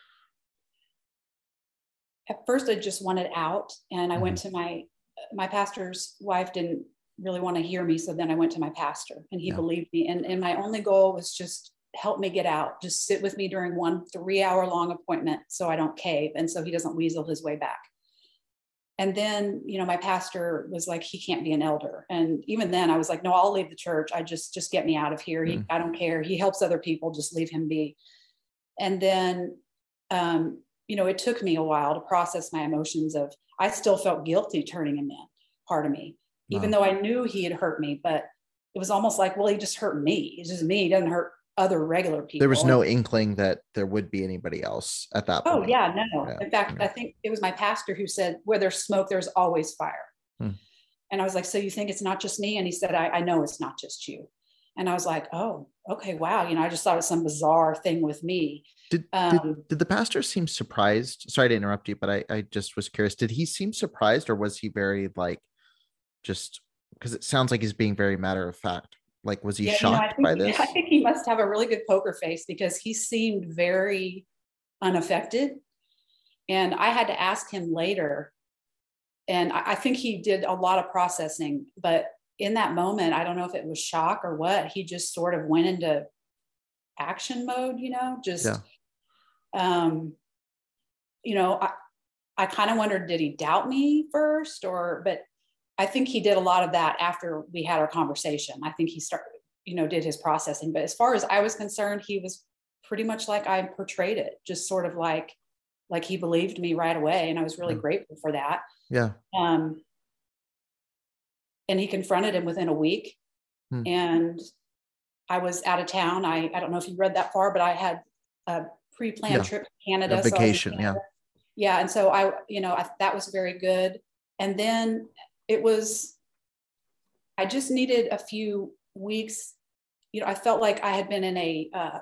At first I just wanted out and I mm-hmm. went to my, my pastor's wife didn't really want to hear me. So then I went to my pastor and he yeah. believed me. And, and my only goal was just help me get out, just sit with me during one three hour long appointment so I don't cave. And so he doesn't weasel his way back. and then, you know, my pastor was like, he can't be an elder. And even then I was like, no, I'll leave the church. I just, just get me out of here. He, mm. I don't care. He helps other people. Just leave him be. And then, um, you know, it took me a while to process my emotions of, I still felt guilty turning him in, part of me, wow. even though I knew he had hurt me, but it was almost like, well, he just hurt me. It's just me. He doesn't hurt other regular people. There was no inkling that there would be anybody else at that point. Oh yeah, no. Yeah. In fact, yeah. I think it was my pastor who said, where there's smoke, there's always fire. Hmm. And I was like, so you think it's not just me? And he said, I, I know it's not just you. And I was like, oh, okay, wow. You know, I just thought it was some bizarre thing with me. Did, um, did, did the pastor seem surprised? Sorry to interrupt you, but I, I just was curious. Did he seem surprised, or was he very like, just because it sounds like he's being very matter of fact? Like, was he yeah, shocked you know, I think, by this? I think he must have a really good poker face, because he seemed very unaffected. And I had to ask him later. And I, I think he did a lot of processing, but in that moment, I don't know if it was shock or what, he just sort of went into action mode, you know, just, yeah. um, you know, I, I kind of wondered, did he doubt me first, or, but I think he did a lot of that after we had our conversation. I think he started, you know, did his processing. But as far as I was concerned, he was pretty much like I portrayed it, just sort of like, like he believed me right away. And I was really yeah. grateful for that. Yeah. Um, and he confronted him within a week. Hmm. And I was out of town. I, I don't know if you read that far, but I had a pre-planned yeah. trip to Canada. A vacation. So Canada. Yeah. Yeah. And so I, you know, I, that was very good. And then it was, I just needed a few weeks. You know, I felt like I had been in a, uh,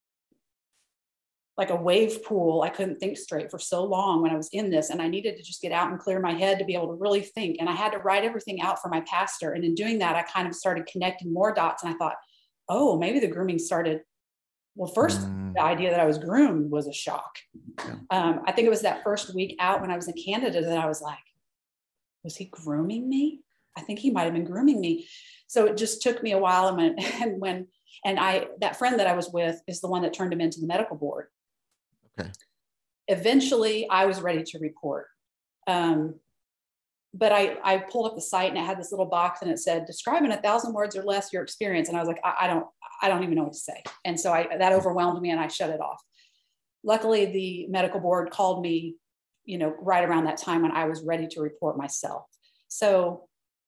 like a wave pool. I couldn't think straight for so long when I was in this, and I needed to just get out and clear my head to be able to really think. And I had to write everything out for my pastor. And in doing that, I kind of started connecting more dots. And I thought, oh, maybe the grooming started. Well, first, mm. the idea that I was groomed was a shock. Yeah. Um, I think it was that first week out when I was in Canada that I was like, was he grooming me? I think he might've been grooming me. So it just took me a while. And when, and when, and I, that friend that I was with is the one that turned him into the medical board. Okay. Eventually I was ready to report. Um, but I, I pulled up the site and it had this little box and it said, describe in a thousand words or less your experience. And I was like, I, I don't, I don't even know what to say. And so I, that overwhelmed me and I shut it off. Luckily, the medical board called me, you know, right around that time when I was ready to report myself. So,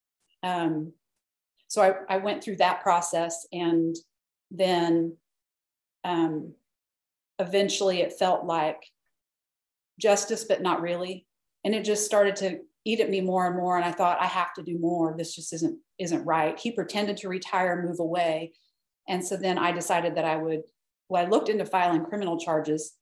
um, so I, I went through that process, and then, um, eventually it felt like justice, but not really. And it just started to eat at me more and more. And I thought, I have to do more. This just isn't, isn't right. He pretended to retire, move away. And so then I decided that I would, well, I looked into filing criminal charges,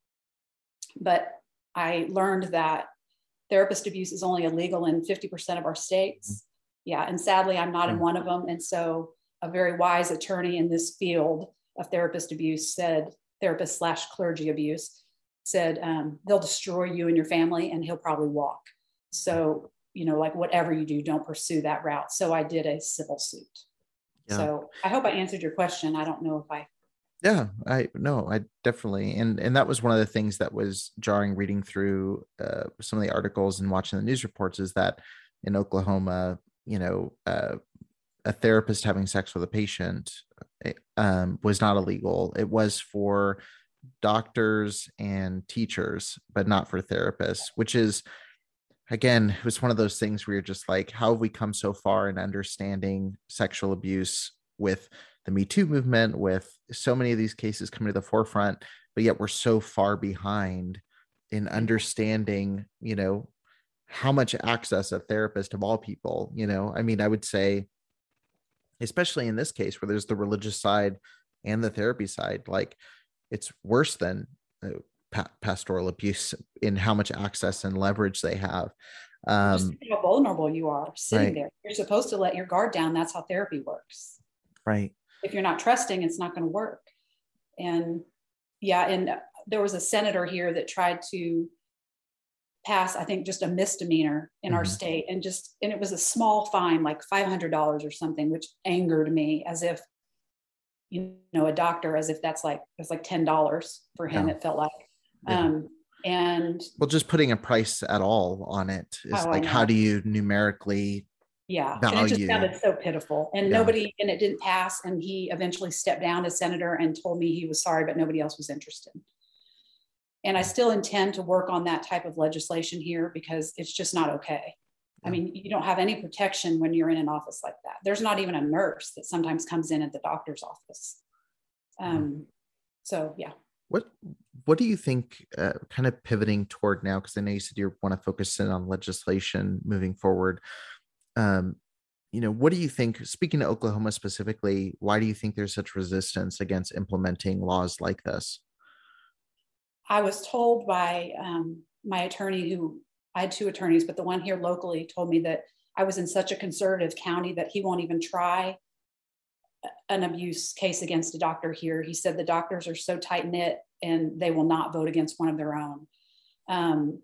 but I learned that therapist abuse is only illegal in fifty percent of our states. Yeah. And sadly, I'm not in one of them. And so a very wise attorney in this field of therapist abuse said, therapist slash clergy abuse, said, um, they'll destroy you and your family, and he'll probably walk. So, you know, like whatever you do, don't pursue that route. So I did a civil suit. Yeah. So I hope I answered your question. I don't know if I. Yeah, I no, I definitely. And, and that was one of the things that was jarring reading through uh, some of the articles and watching the news reports, is that in Oklahoma, you know, uh, a therapist having sex with a patient um, was not illegal. It was for doctors and teachers, but not for therapists, which is, again, it was one of those things where you're just like, how have we come so far in understanding sexual abuse with the Me Too movement, with so many of these cases coming to the forefront, but yet we're so far behind in understanding, you know, how much access a therapist of all people, you know, I mean, I would say, especially in this case where there's the religious side and the therapy side, like it's worse than uh, pa- pastoral abuse in how much access and leverage they have. Um, how vulnerable you are sitting right. there. You're supposed to let your guard down. That's how therapy works. Right. If you're not trusting, it's not going to work. And yeah, and there was a senator here that tried to pass, I think, just a misdemeanor in mm-hmm. our state, and just, and it was a small fine, like five hundred dollars or something, which angered me, as if, you know, a doctor, as if that's like, it's like ten dollars for him. Yeah. It felt like, yeah. um, And well, just putting a price at all on it is oh, like, how do you numerically yeah value? And it just sounded so pitiful, and yeah. nobody, and it didn't pass, and he eventually stepped down as senator and told me he was sorry, but nobody else was interested. And I still intend to work on that type of legislation here, because it's just not okay. Yeah. I mean, you don't have any protection when you're in an office like that. There's not even a nurse that sometimes comes in at the doctor's office. Um, so yeah. What what do you think, uh, kind of pivoting toward now, because I know you said you want to focus in on legislation moving forward. Um, you know, what do you think, speaking to Oklahoma specifically, why do you think there's such resistance against implementing laws like this? I was told by um, my attorney, who I had two attorneys, but the one here locally told me that I was in such a conservative county that he won't even try an abuse case against a doctor here. He said the doctors are so tight knit and they will not vote against one of their own. Um,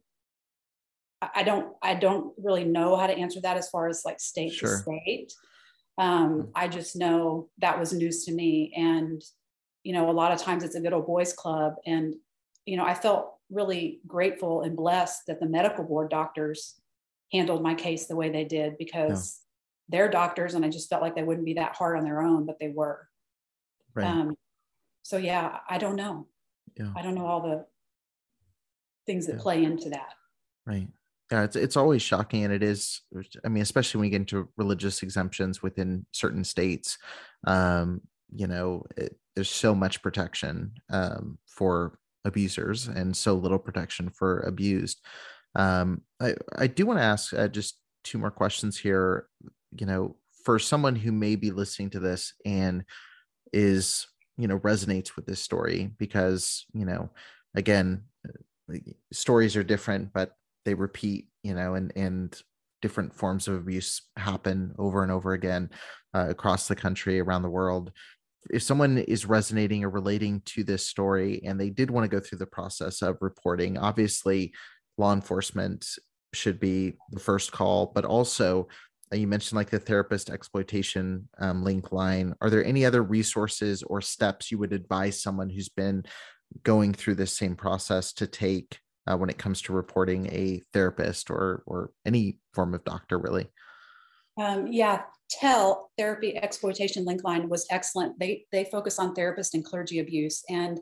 I don't, I don't really know how to answer that as far as like state sure. to state. Um, I just know that was news to me. And, you know, a lot of times it's a good old boys club. And, you know, I felt really grateful and blessed that the medical board doctors handled my case the way they did, because yeah. they're doctors, and I just felt like they wouldn't be that hard on their own, but they were. Right. Um, so yeah, I don't know. Yeah. I don't know all the things that yeah. play into that. Right. Yeah, it's it's always shocking, and it is. I mean, especially when we get into religious exemptions within certain states, um, you know, it, there's so much protection um, for abusers and so little protection for abused. Um, I I do want to ask uh, just two more questions here. You know, for someone who may be listening to this and is, you know, resonates with this story, because, you know, again, stories are different, but they repeat, you know, and, and different forms of abuse happen over and over again uh, across the country, around the world. If someone is resonating or relating to this story and they did want to go through the process of reporting, obviously law enforcement should be the first call, but also uh, you mentioned like the therapist exploitation um, link line. Are there any other resources or steps you would advise someone who's been going through this same process to take Uh, when it comes to reporting a therapist or or any form of doctor, really? Um, yeah, TEL, Therapy Exploitation Link Line, was excellent. They they focus on therapist and clergy abuse, and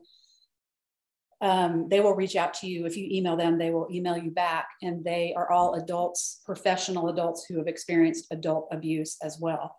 um, they will reach out to you. If you email them, they will email you back, and they are all adults, professional adults who have experienced adult abuse as well.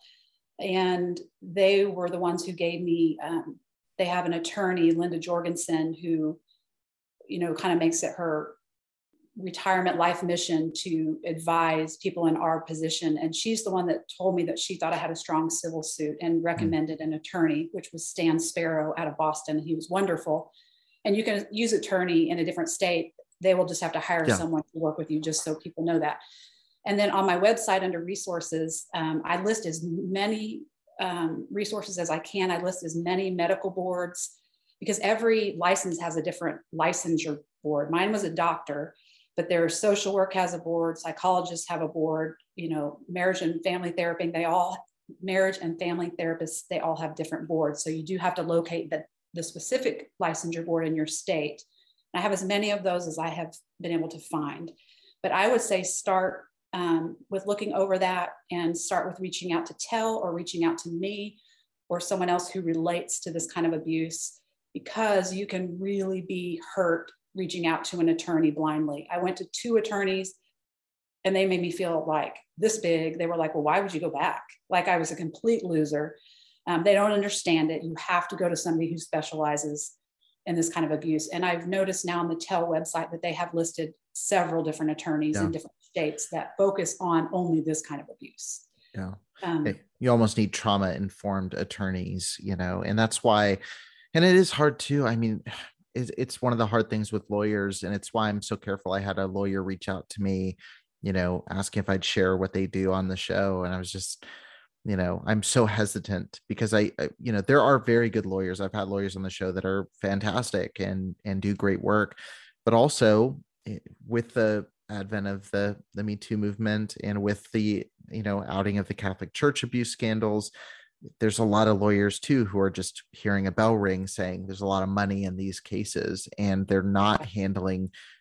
And they were the ones who gave me, um, they have an attorney, Linda Jorgensen, who you know, kind of makes it her retirement life mission to advise people in our position. And she's the one that told me that she thought I had a strong civil suit and recommended an attorney, which was Stan Sparrow out of Boston. He was wonderful. And you can use attorney in a different state. They will just have to hire yeah. someone to work with you, just so people know that. And then on my website under resources, um, I list as many um, resources as I can. I list as many medical boards, because every license has a different licensure board. Mine was a doctor, but there's social work has a board, psychologists have a board, you know, marriage and family therapy, they all, marriage and family therapists, they all have different boards. So you do have to locate the, the specific licensure board in your state. I have as many of those as I have been able to find. But I would say start um, with looking over that, and start with reaching out to TEL or reaching out to me or someone else who relates to this kind of abuse, because you can really be hurt reaching out to an attorney blindly. I went to two attorneys and they made me feel like this big. They were like, well, why would you go back? Like I was a complete loser. Um, they don't understand it. You have to go to somebody who specializes in this kind of abuse. And I've noticed now on the TEL website that they have listed several different attorneys yeah. in different states that focus on only this kind of abuse. Yeah. Um, you almost need trauma-informed attorneys, you know, and that's why. And it is hard too. I mean, it's one of the hard things with lawyers, and it's why I'm so careful. I had a lawyer reach out to me, you know, asking if I'd share what they do on the show. And I was just, you know, I'm so hesitant because I, I you know, there are very good lawyers. I've had lawyers on the show that are fantastic and, and do great work, but also with the advent of the, the Me Too movement and with the, you know, outing of the Catholic Church abuse scandals, there's a lot of lawyers too who are just hearing a bell ring saying there's a lot of money in these cases, and they're not handling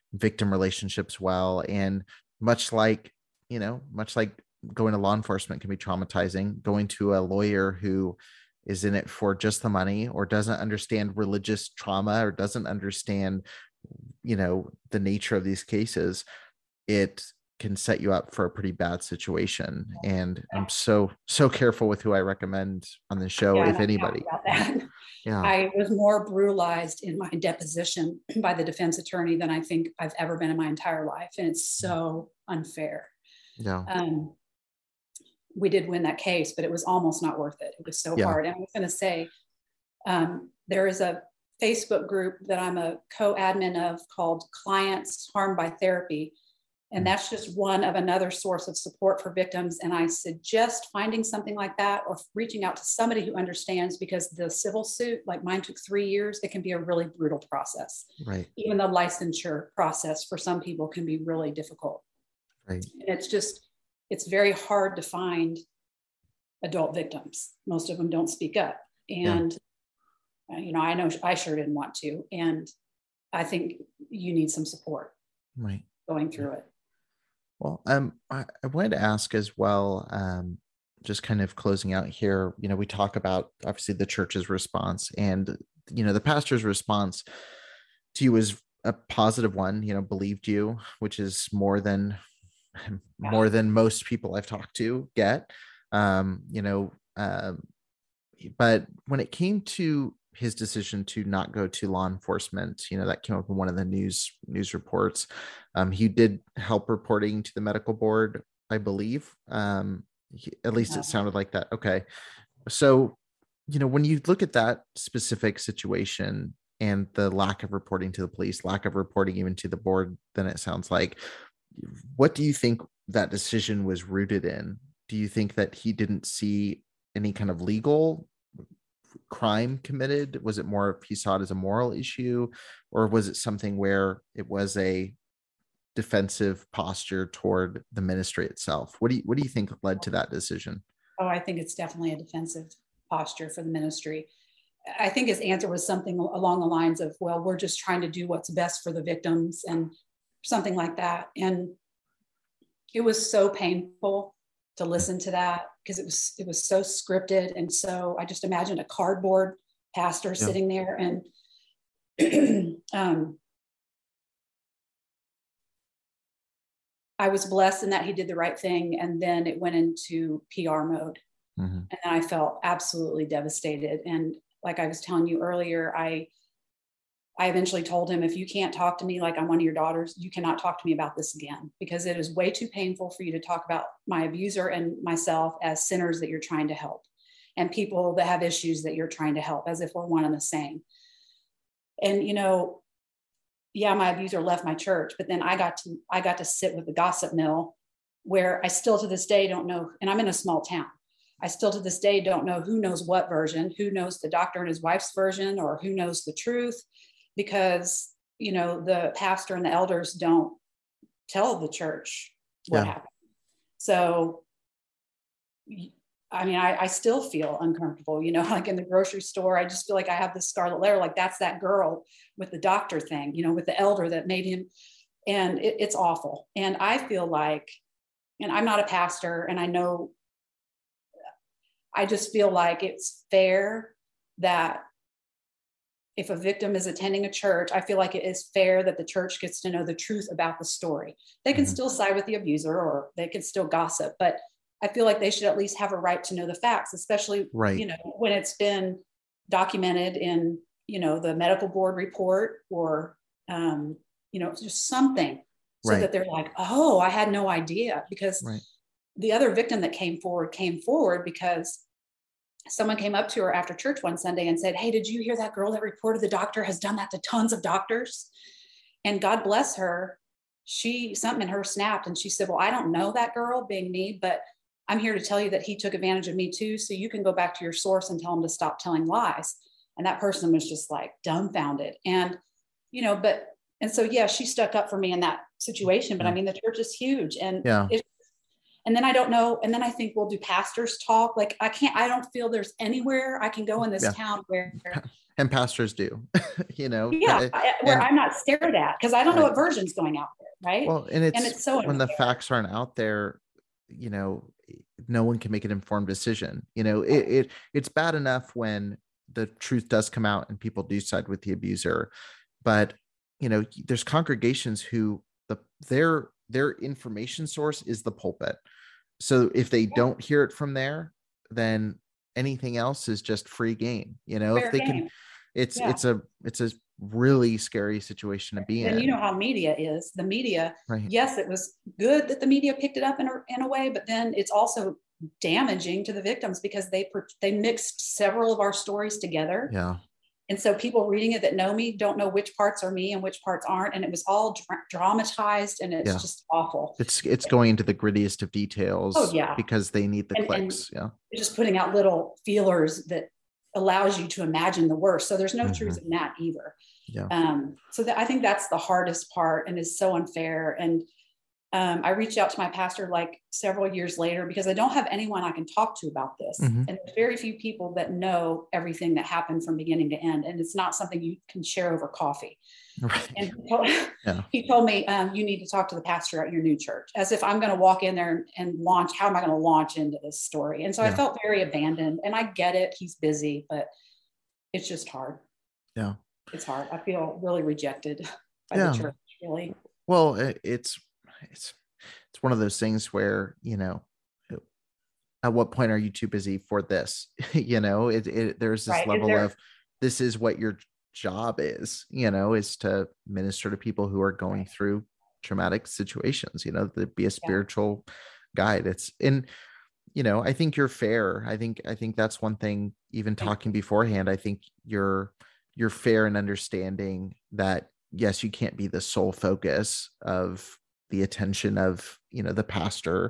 victim relationships well. And much like, you know, much like going to law enforcement can be traumatizing, going to a lawyer who is in it for just the money or doesn't understand religious trauma or doesn't understand, you know, the nature of these cases, it can set you up for a pretty bad situation. And I'm so, so careful with who I recommend on the show, yeah, if anybody. Yeah. I was more brutalized in my deposition by the defense attorney than I think I've ever been in my entire life. And it's so unfair. Yeah. Um, we did win that case, but it was almost not worth it. It was so yeah. hard. And I was going to say, um, there is a Facebook group that I'm a co-admin of called Clients Harmed by Therapy. And that's just one of another source of support for victims. And I suggest finding something like that or reaching out to somebody who understands, because the civil suit, like mine took three years, it can be a really brutal process. Right. Even the licensure process for some people can be really difficult. Right. And it's just, it's very hard to find adult victims. Most of them don't speak up. And, yeah. you know, I know I sure didn't want to. And I think you need some support right. going through yeah. it. Well, um, I, I wanted to ask as well, um, just kind of closing out here, you know, we talk about obviously the church's response, and, you know, the pastor's response to you was a positive one, you know, believed you, which is more than, more than most people I've talked to get, um, you know, um, but when it came to his decision to not go to law enforcement, you know, that came up in one of the news news reports. Um, he did help reporting to the medical board, I believe. Um, he, at least yeah. it sounded like that. Okay. So, you know, when you look at that specific situation and the lack of reporting to the police, lack of reporting even to the board, then it sounds like, what do you think that decision was rooted in? Do you think that he didn't see any kind of legal crime committed? Was it more he saw it as a moral issue, or was it something where it was a defensive posture toward the ministry itself? What do you what do you think led to that decision? Oh, I think it's definitely a defensive posture for the ministry. I think his answer was something along the lines of, well, we're just trying to do what's best for the victims and something like that. And it was so painful to listen to that, because it was it was so scripted. And so I just imagined a cardboard pastor yeah. sitting there, and um, I was blessed in that he did the right thing. And then it went into P R mode. Mm-hmm. And I felt absolutely devastated. And like I was telling you earlier, I I eventually told him, if you can't talk to me like I'm one of your daughters, you cannot talk to me about this again, because it is way too painful for you to talk about my abuser and myself as sinners that you're trying to help, and people that have issues that you're trying to help, as if we're one and the same. And, you know, yeah, my abuser left my church, but then I got to, I got to sit with the gossip mill, where I still to this day don't know, and I'm in a small town. I still to this day don't know who knows what version, who knows the doctor and his wife's version, or who knows the truth. Because, you know, the pastor and the elders don't tell the church what yeah. happened. So, I mean, I, I still feel uncomfortable, you know, like in the grocery store, I just feel like I have this scarlet letter, like that's that girl with the doctor thing, you know, with the elder that made him, and it, it's awful. And I feel like, and I'm not a pastor, and I know, I just feel like it's fair that if a victim is attending a church, I feel like it is fair that the church gets to know the truth about the story. They can mm-hmm. still side with the abuser, or they can still gossip, but I feel like they should at least have a right to know the facts, especially, right. you know, when it's been documented in, you know, the medical board report, or, um, you know, just something so right. that they're like, oh, I had no idea. Because right. the other victim that came forward came forward because someone came up to her after church one Sunday and said, hey, did you hear that girl that reported the doctor has done that to tons of doctors? And God bless her. She, something in her snapped, and she said, well, I don't know that girl, being me, but I'm here to tell you that he took advantage of me too. So you can go back to your source and tell him to stop telling lies. And that person was just like dumbfounded. And, you know, but, and so, yeah, she stuck up for me in that situation, but yeah. I mean, the church is huge. And yeah. it, And then I don't know. And then I think, well, do pastors talk? Like, I can't, I don't feel there's anywhere I can go in this yeah. town where And pastors do, you know, Yeah, I, where and, I'm not stared at because I don't right. know what version's going out there, right? Well, and it's, and it's so when the unfair. facts aren't out there, you know, no one can make an informed decision. You know, it, it it's bad enough when the truth does come out and people do side with the abuser, but you know, there's congregations who the their their information source is the pulpit. So if they don't hear it from there, then anything else is just free game. You know, Fair if they game. can, it's Yeah. it's a it's a really scary situation to be And in. you know how media is. The media, Right. yes, it was good that the media picked it up in a, in a way, but then it's also damaging to the victims because they they mixed several of our stories together. Yeah. And so people reading it that know me don't know which parts are me and which parts aren't. And it was all dra- dramatized and it's Yeah. just awful. It's it's going into the grittiest of details. Oh, yeah. Because they need the And- clicks. and yeah. Just putting out little feelers that allows you to imagine the worst. So there's no Mhm. truth in that either. Yeah. Um, so that, I think that's the hardest part and is so unfair. And um, I reached out to my pastor like several years later because I don't have anyone I can talk to about this. Mhm. And there's very few people that know everything that happened from beginning to end. And it's not something you can share over coffee. Right. And he told, Yeah. he told me, um, you need to talk to the pastor at your new church, as if I'm going to walk in there and launch. How am I going to launch into this story? And so Yeah. I felt very abandoned, and I get it. He's busy, but it's just hard. Yeah. It's hard. I feel really rejected by Yeah. the church, really. Well, it, it's it's it's one of those things where, you know, at what point are you too busy for this? you know, it, it there's this Right. Is level there- of, this is what your job is, you know, is to minister to people who are going through traumatic situations, you know, to be a spiritual guide. It's in, you know, I think you're fair. I think, I think that's one thing, even talking beforehand, I think you're, you're fair in understanding that, yes, you can't be the sole focus of the attention of, you know, the pastor,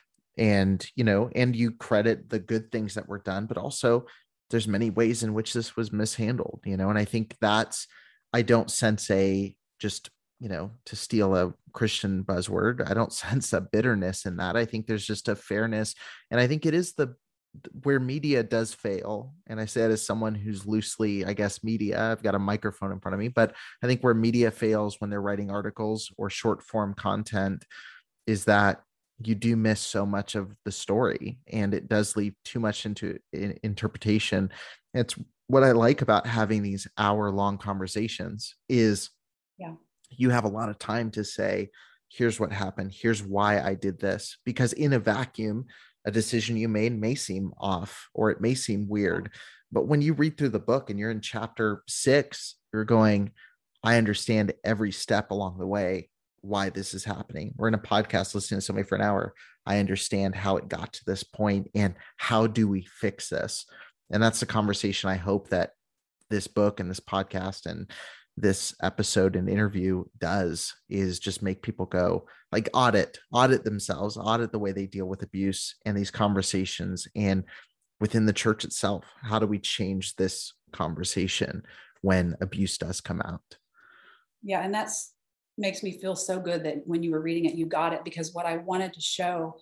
and, you know, and you credit the good things that were done, but also there's many ways in which this was mishandled, you know, and I think that's, I don't sense a, just, you know, to steal a Christian buzzword, I don't sense a bitterness in that. I think there's just a fairness. And I think it is the, where media does fail. And I say it as someone who's loosely, I guess, media, I've got a microphone in front of me, but I think where media fails when they're writing articles or short form content is that you do miss so much of the story, and it does leave too much into in, interpretation. It's what I like about having these hour long conversations is Yeah. you have a lot of time to say, here's what happened. Here's why I did this, because in a vacuum, a decision you made may seem off or it may seem weird. But when you read through the book and you're in chapter six, you're going, I understand every step along the way why this is happening. We're in a podcast listening to somebody for an hour. I understand how it got to this point and how do we fix this? And that's the conversation I hope that this book and this podcast and this episode and interview does, is just make people go, like, audit, audit themselves, audit the way they deal with abuse and these conversations. And within the church itself, how do we change this conversation when abuse does come out? Yeah. And that's makes me feel so good that when you were reading it, you got it, because what I wanted to show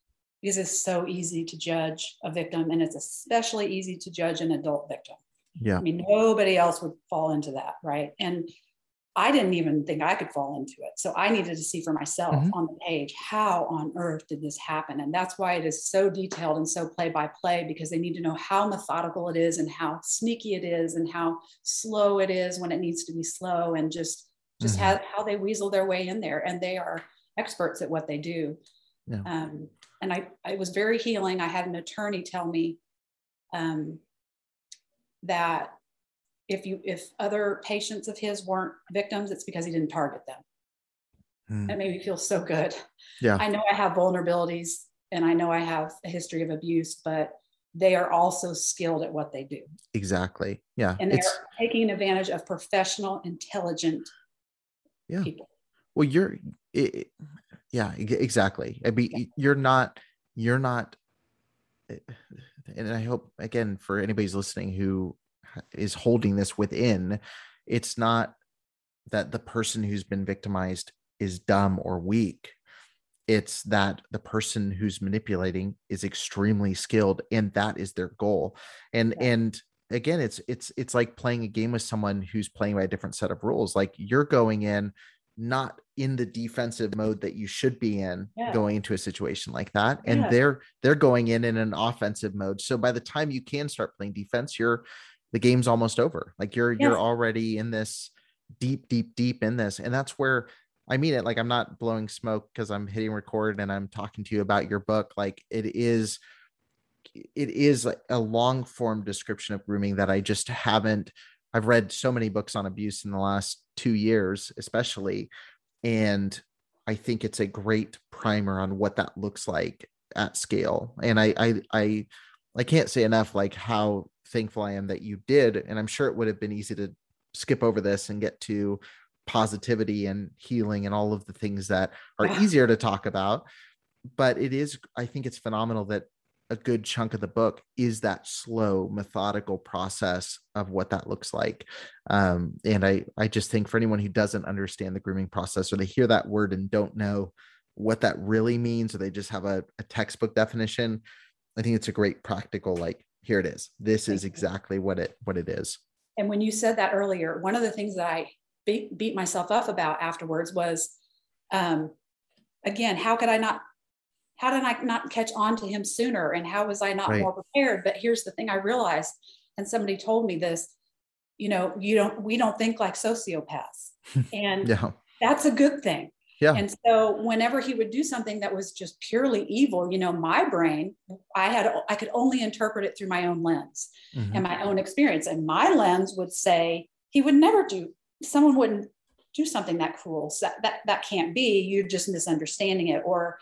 is it's so easy to judge a victim, and it's especially easy to judge an adult victim. Yeah. I mean, nobody else would fall into that, right? And I didn't even think I could fall into it. So I needed to see for myself Mhm. on the page, how on earth did this happen? And that's why it is so detailed and so play by play, because they need to know how methodical it is and how sneaky it is and how slow it is when it needs to be slow, and just just Mhm. how, how they weasel their way in there. And they are experts at what they do. Yeah. Um, and I, I was very healing. I had an attorney tell me um, that if you, if other patients of his weren't victims, it's because he didn't target them. Mm. That made me feel so good. Yeah. I know I have vulnerabilities and I know I have a history of abuse, but they are also skilled at what they do. Exactly. Yeah. And they're It's, taking advantage of professional, intelligent yeah. people. Well, you're, it, yeah, e- exactly. I mean, Yeah. you're not, you're not, and I hope, again, for anybody who's listening who is holding this within, it's not that the person who's been victimized is dumb or weak. It's that the person who's manipulating is extremely skilled, and that is their goal. And, Yeah. and again, it's, it's, it's like playing a game with someone who's playing by a different set of rules. Like you're going in, not in the defensive mode that you should be in Yeah. going into a situation like that. And Yeah. they're, they're going in in an offensive mode. So by the time you can start playing defense, you're, the game's almost over. Like you're, Yes. you're already in this deep, deep, deep in this. And that's where I mean it. Like, I'm not blowing smoke because I'm hitting record and I'm talking to you about your book. Like it is, it is a long form description of grooming that I just haven't, I've read so many books on abuse in the last two years, especially. And I think it's a great primer on what that looks like at scale. And I, I, I, I can't say enough, like how thankful I am that you did. And I'm sure it would have been easy to skip over this and get to positivity and healing and all of the things that are Yeah. easier to talk about. But it is, I think it's phenomenal that a good chunk of the book is that slow, methodical process of what that looks like. Um, and I, I just think for anyone who doesn't understand the grooming process, or they hear that word and don't know what that really means, or they just have a, a textbook definition, I think it's a great practical, like, here it is. This is exactly what it, what it is. And when you said that earlier, one of the things that I beat, beat myself up about afterwards was, um, again, how could I not, how did I not catch on to him sooner? And how was I not Right. more prepared? But here's the thing I realized, and somebody told me this, you know, you don't, we don't think like sociopaths. And Yeah. that's a good thing. Yeah. And so whenever he would do something that was just purely evil, you know, my brain, I had, I could only interpret it through my own lens Mhm. and my own experience. And my lens would say, he would never do, someone wouldn't do something that cruel. So that, that, that can't be, you're just misunderstanding it. Or,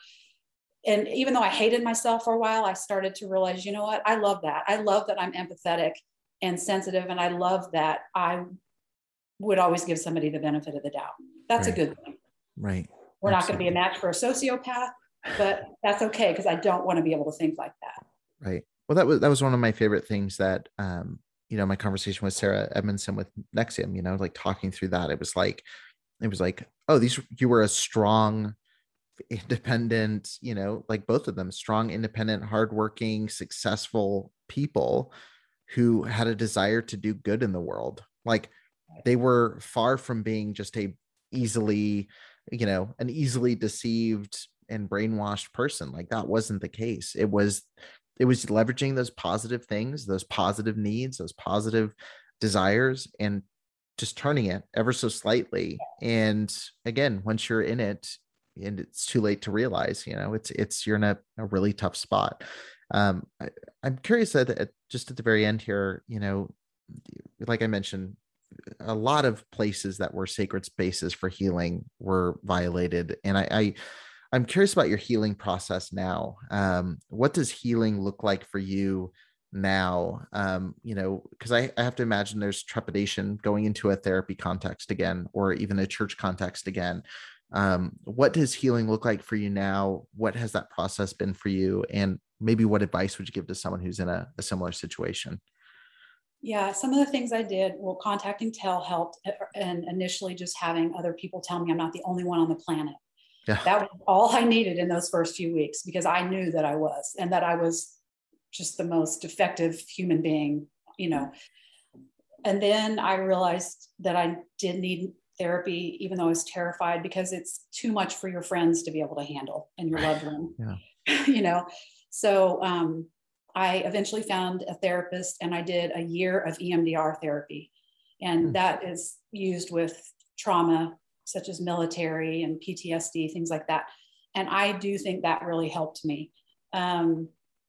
and even though I hated myself for a while, I started to realize, you know what, I love that. I love that I'm empathetic and sensitive. And I love that I would always give somebody the benefit of the doubt. That's Right. a good thing. Right. We're not going to be a Absolutely. match for a sociopath, but that's okay, because I don't want to be able to think like that. Right. Well, that was, that was one of my favorite things that, um, you know, my conversation with Sarah Edmondson with N X I V M, you know, like talking through that, it was like, it was like, oh, these, you were a strong, independent, you know, like both of them, strong, independent, hardworking, successful people who had a desire to do good in the world. Like they were far from being just a easily, you know, an easily deceived and brainwashed person. Like that wasn't the case. It was, it was leveraging those positive things, those positive needs, those positive desires, and just turning it ever so slightly. And again, once you're in it and it's too late to realize, you know, it's, it's, you're in a, a really tough spot. Um, I, I'm curious that at, just at the very end here, you know, like I mentioned, a lot of places that were sacred spaces for healing were violated. And I, I I'm curious about your healing process now. Um, what does healing look like for you now? Um, you know, because I, I have to imagine there's trepidation going into a therapy context again, or even a church context again. Um, what does healing look like for you now? What has that process been for you? And maybe what advice would you give to someone who's in a, a similar situation? Yeah, some of the things I did, well, contacting TEL helped, and initially just having other people tell me I'm not the only one on the planet. Yeah. That was all I needed in those first few weeks, because I knew that I was, and that I was just the most defective human being, you know. And then I realized that I did need therapy, even though I was terrified, because it's too much for your friends to be able to handle and your loved one, Yeah. you know. So um, I eventually found a therapist, and I did a year of E M D R therapy. And Hmm. that is used with trauma, such as military and P T S D, things like that. And I do think that really helped me. Um,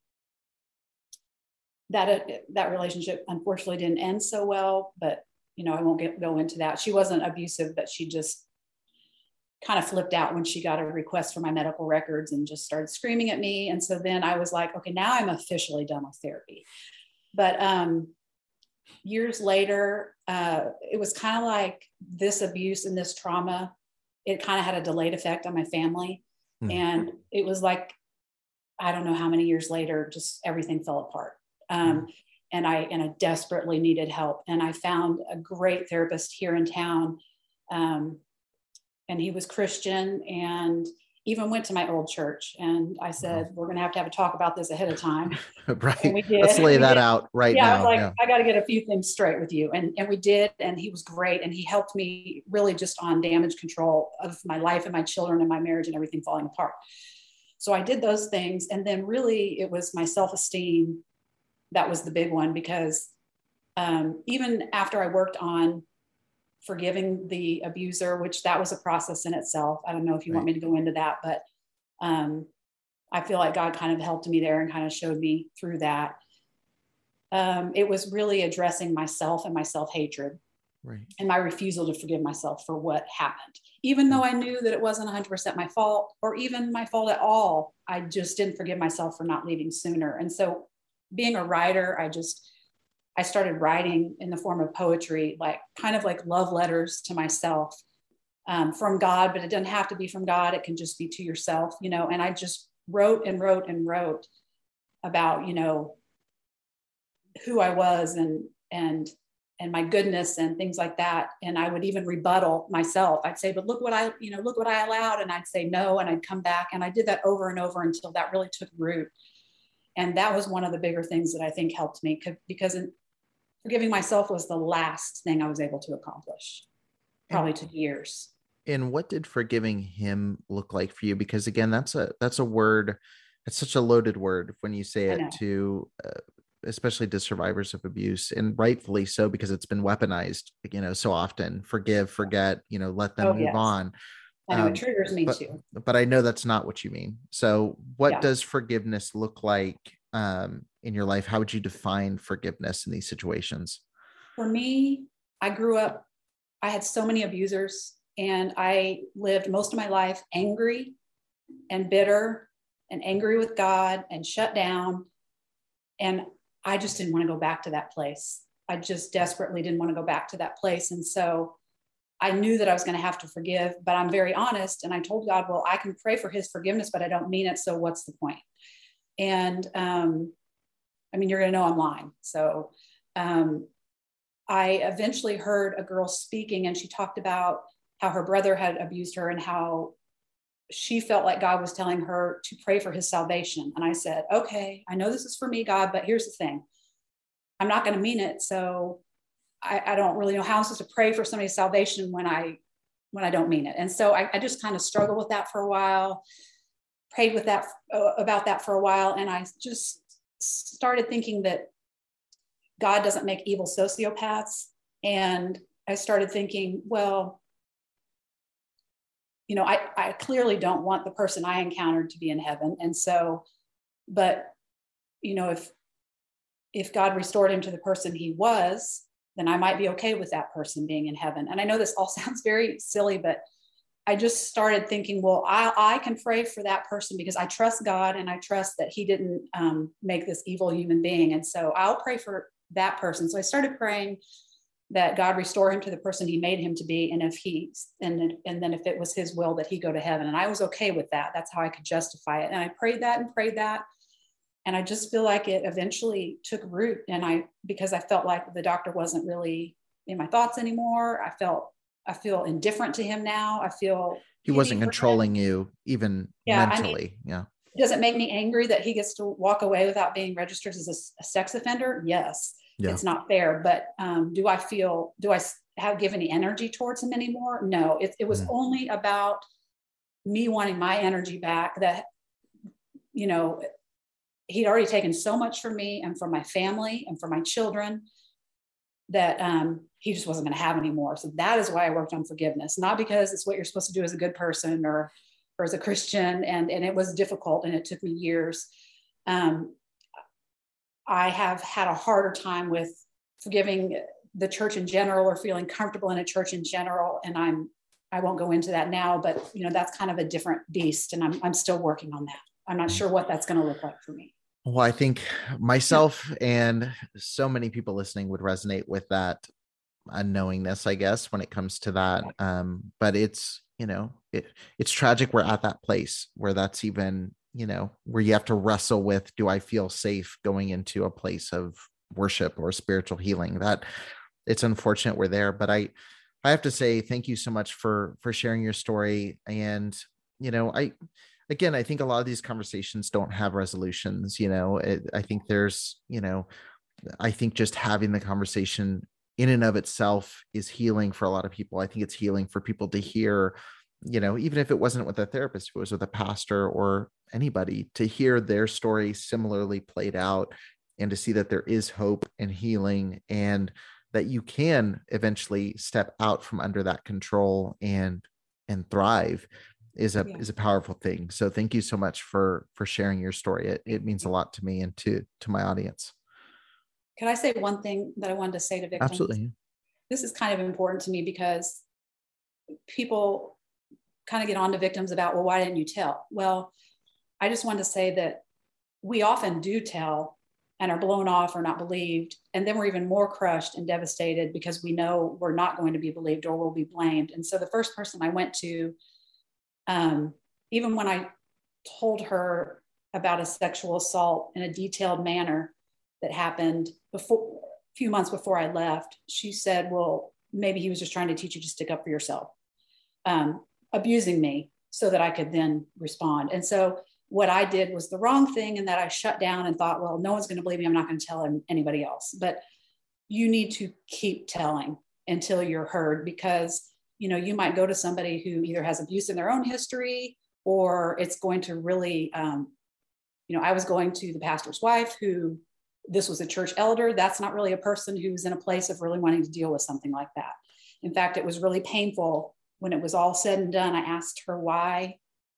that, uh, that relationship unfortunately didn't end so well, but you know, I won't get, go into that. She wasn't abusive, but she just kind of flipped out when she got a request for my medical records and just started screaming at me. And so then I was like, okay, now I'm officially done with therapy. But um, years later, uh, it was kind of like this abuse and this trauma, it kind of had a delayed effect on my family. Mm. And it was like, I don't know how many years later, just everything fell apart. Um, mm. And I, and I desperately needed help. And I found a great therapist here in town. Um, and he was Christian, and even went to my old church and I said, we're going to have to have a talk about this ahead of time. Right. And we did. Let's lay we that did. out right yeah, now. I was like, yeah. I got to get a few things straight with you. And, and we did. And he was great. And he helped me really just on damage control of my life and my children and my marriage and everything falling apart. So I did those things. And then really it was my self-esteem. That was the big one, because um, even after I worked on forgiving the abuser, which that was a process in itself. I don't know if you right. want me to go into that, but um, I feel like God kind of helped me there and kind of showed me through that. Um, it was really addressing myself and my self-hatred right. and my refusal to forgive myself for what happened. Even though I knew that it wasn't one hundred percent my fault or even my fault at all, I just didn't forgive myself for not leaving sooner. And so being a writer, I just, I started writing in the form of poetry, like kind of like love letters to myself um, from God, but it doesn't have to be from God. It can just be to yourself, you know, and I just wrote and wrote and wrote about, you know, who I was and, and, and my goodness and things like that. And I would even rebuttal myself. I'd say, but look what I, you know, look what I allowed. And I'd say no. And I'd come back. And I did that over and over until that really took root. And that was one of the bigger things that I think helped me, because in, forgiving myself was the last thing I was able to accomplish. Probably took years. And what did forgiving him look like for you? Because again, that's a, that's a word, it's such a loaded word when you say it to, uh, especially to survivors of abuse, and rightfully so, because it's been weaponized, you know, so often. Forgive, forget, you know, let them oh, move yes. on. I know um, it triggers me but, too. But I know that's not what you mean. So what yeah. does forgiveness look like um, in your life? How would you define forgiveness in these situations? For me, I grew up, I had so many abusers, and I lived most of my life angry and bitter and angry with God and shut down. And I just didn't want to go back to that place. I just desperately didn't want to go back to that place. And so I knew that I was going to have to forgive, but I'm very honest. And I told God, well, I can pray for his forgiveness, but I don't mean it. So what's the point? And um, I mean, you're going to know I'm lying. So um, I eventually heard a girl speaking, and she talked about how her brother had abused her and how she felt like God was telling her to pray for his salvation. And I said, okay, I know this is for me, God, but here's the thing. I'm not going to mean it. So I, I don't really know how I'm supposed to pray for somebody's salvation when I, when I don't mean it. And so I, I just kind of struggled with that for a while, prayed with that uh, about that for a while. And I just started thinking that God doesn't make evil sociopaths. And I started thinking, well, you know, I, I clearly don't want the person I encountered to be in heaven. And so, but, you know, if, if God restored him to the person he was, then I might be okay with that person being in heaven. And I know this all sounds very silly, but I just started thinking, well, I, I can pray for that person because I trust God and I trust that he didn't um, make this evil human being. And so I'll pray for that person. So I started praying that God restore him to the person he made him to be. And if he, and, and then if it was his will that he go to heaven. And I was okay with that. That's how I could justify it. And I prayed that and prayed that. And I just feel like it eventually took root. And I, because I felt like the doctor wasn't really in my thoughts anymore. I felt, I feel indifferent to him now. I feel he wasn't controlling you even yeah, mentally. I mean, yeah. Does it make me angry that he gets to walk away without being registered as a, a sex offender? Yes. Yeah. It's not fair. But um, do I feel, do I have give any energy towards him anymore? No, it, it was mm. only about me wanting my energy back, that, you know, he'd already taken so much from me and from my family and from my children that um, he just wasn't going to have anymore. So that is why I worked on forgiveness, not because it's what you're supposed to do as a good person or, or as a Christian. And, and it was difficult and it took me years. Um, I have had a harder time with forgiving the church in general or feeling comfortable in a church in general. And I'm, I won't go into that now, but you know, that's kind of a different beast. And I'm, I'm still working on that. I'm not sure what that's going to look like for me. Well, I think myself and so many people listening would resonate with that unknowingness, I guess, when it comes to that. Um, but it's, you know, it, it's tragic. We're at that place where that's even, you know, where you have to wrestle with, do I feel safe going into a place of worship or spiritual healing? That it's unfortunate we're there, but I, I have to say, thank you so much for, for sharing your story. And, you know, I, again, I think a lot of these conversations don't have resolutions, you know, it, I think there's, you know, I think just having the conversation in and of itself is healing for a lot of people. I think it's healing for people to hear, you know, even if it wasn't with a therapist, if it was with a pastor or anybody, to hear their story similarly played out and to see that there is hope and healing and that you can eventually step out from under that control and, and thrive is a, yeah. is a powerful thing. So thank you so much for, for sharing your story. It, it means a lot to me and to, to my audience. Can I say one thing that I wanted to say to victims? Absolutely. This is kind of important to me because people kind of get on to victims about, well, why didn't you tell? Well, I just wanted to say that we often do tell and are blown off or not believed. And then we're even more crushed and devastated because we know we're not going to be believed or we'll be blamed. And so the first person I went to, um, even when I told her about a sexual assault in a detailed manner that happened before, a few months before I left, she said, well, maybe he was just trying to teach you to stick up for yourself, um, abusing me so that I could then respond. And so what I did was the wrong thing, and that I shut down and thought, well, no one's going to believe me. I'm not going to tell anybody else. But you need to keep telling until you're heard, because, you know, you might go to somebody who either has abuse in their own history, or it's going to really, um, you know, I was going to the pastor's wife who, this was a church elder. That's not really a person who's in a place of really wanting to deal with something like that. In fact, it was really painful when it was all said and done. I asked her why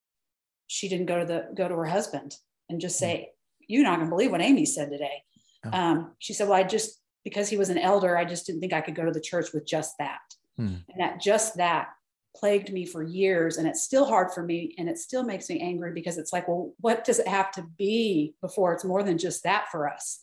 she didn't go to the go to her husband and just say, you're not going to believe what Amy said today. Oh. Um, she said, well, I just, because he was an elder, I just didn't think I could go to the church with just that. Hmm. And that just that plagued me for years. And it's still hard for me. And it still makes me angry because it's like, well, what does it have to be before it's more than just that for us?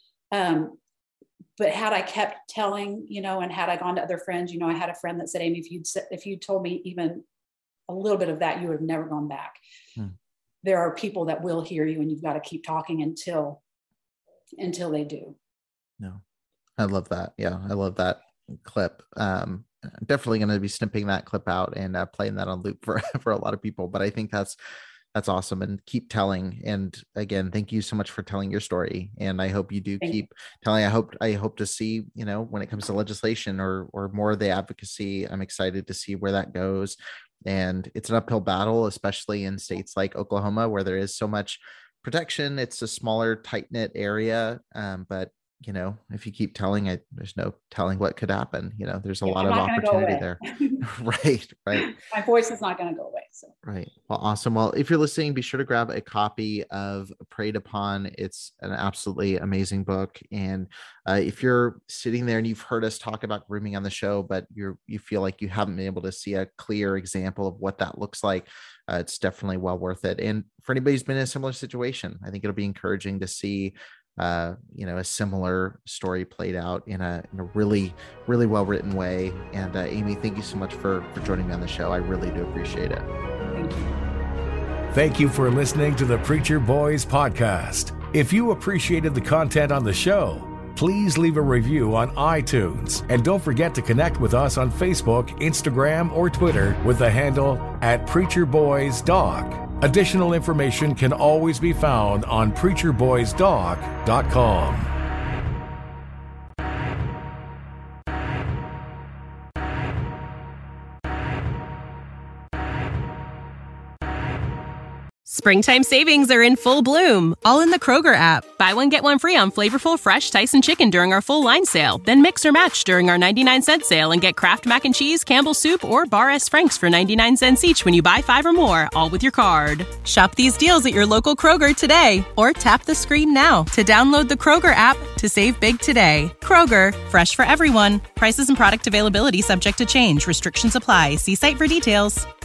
Um, but had I kept telling, you know, and had I gone to other friends, you know, I had a friend that said, Amy, if you'd, if you told me even a little bit of that, you would have never gone back. Hmm. There are people that will hear you, and you've got to keep talking until, until they do. No, I love that. Yeah. I love that clip. Um, definitely going to be snipping that clip out and uh, playing that on loop for, for a lot of people, but I think that's, that's awesome. And keep telling. And again, thank you so much for telling your story. And I hope you do thank keep you. telling. I hope, I hope to see, you know, when it comes to legislation or, or more of the advocacy, I'm excited to see where that goes. And it's an uphill battle, especially in states like Oklahoma, where there is so much protection. It's a smaller, tight knit area. Um, but you know, if you keep telling it, there's no telling what could happen. You know, there's a yeah, lot of opportunity there. Right. Right. My voice is not going to go away. So. Right. Well, awesome. Well, if you're listening, be sure to grab a copy of Preyed Upon. It's an absolutely amazing book. And uh, if you're sitting there and you've heard us talk about grooming on the show, but you're, you feel like you haven't been able to see a clear example of what that looks like, uh, it's definitely well worth it. And for anybody who's been in a similar situation, I think it'll be encouraging to see uh, you know, a similar story played out in a, in a really, really well-written way. And uh, Amy, thank you so much for, for joining me on the show. I really do appreciate it. Thank you. Thank you for listening to the Preacher Boys podcast. If you appreciated the content on the show, please leave a review on iTunes. And don't forget to connect with us on Facebook, Instagram, or Twitter with the handle at Preacher Boys Doc. Additional information can always be found on preacher boys doc dot com. Springtime savings are in full bloom, all in the Kroger app. Buy one, get one free on flavorful, fresh Tyson chicken during our full line sale. Then mix or match during our ninety-nine cent sale and get Kraft Mac and Cheese, Campbell's Soup, or Bar S. Frank's for ninety-nine cents each when you buy five or more, all with your card. Shop these deals at your local Kroger today, or tap the screen now to download the Kroger app to save big today. Kroger, fresh for everyone. Prices and product availability subject to change. Restrictions apply. See site for details.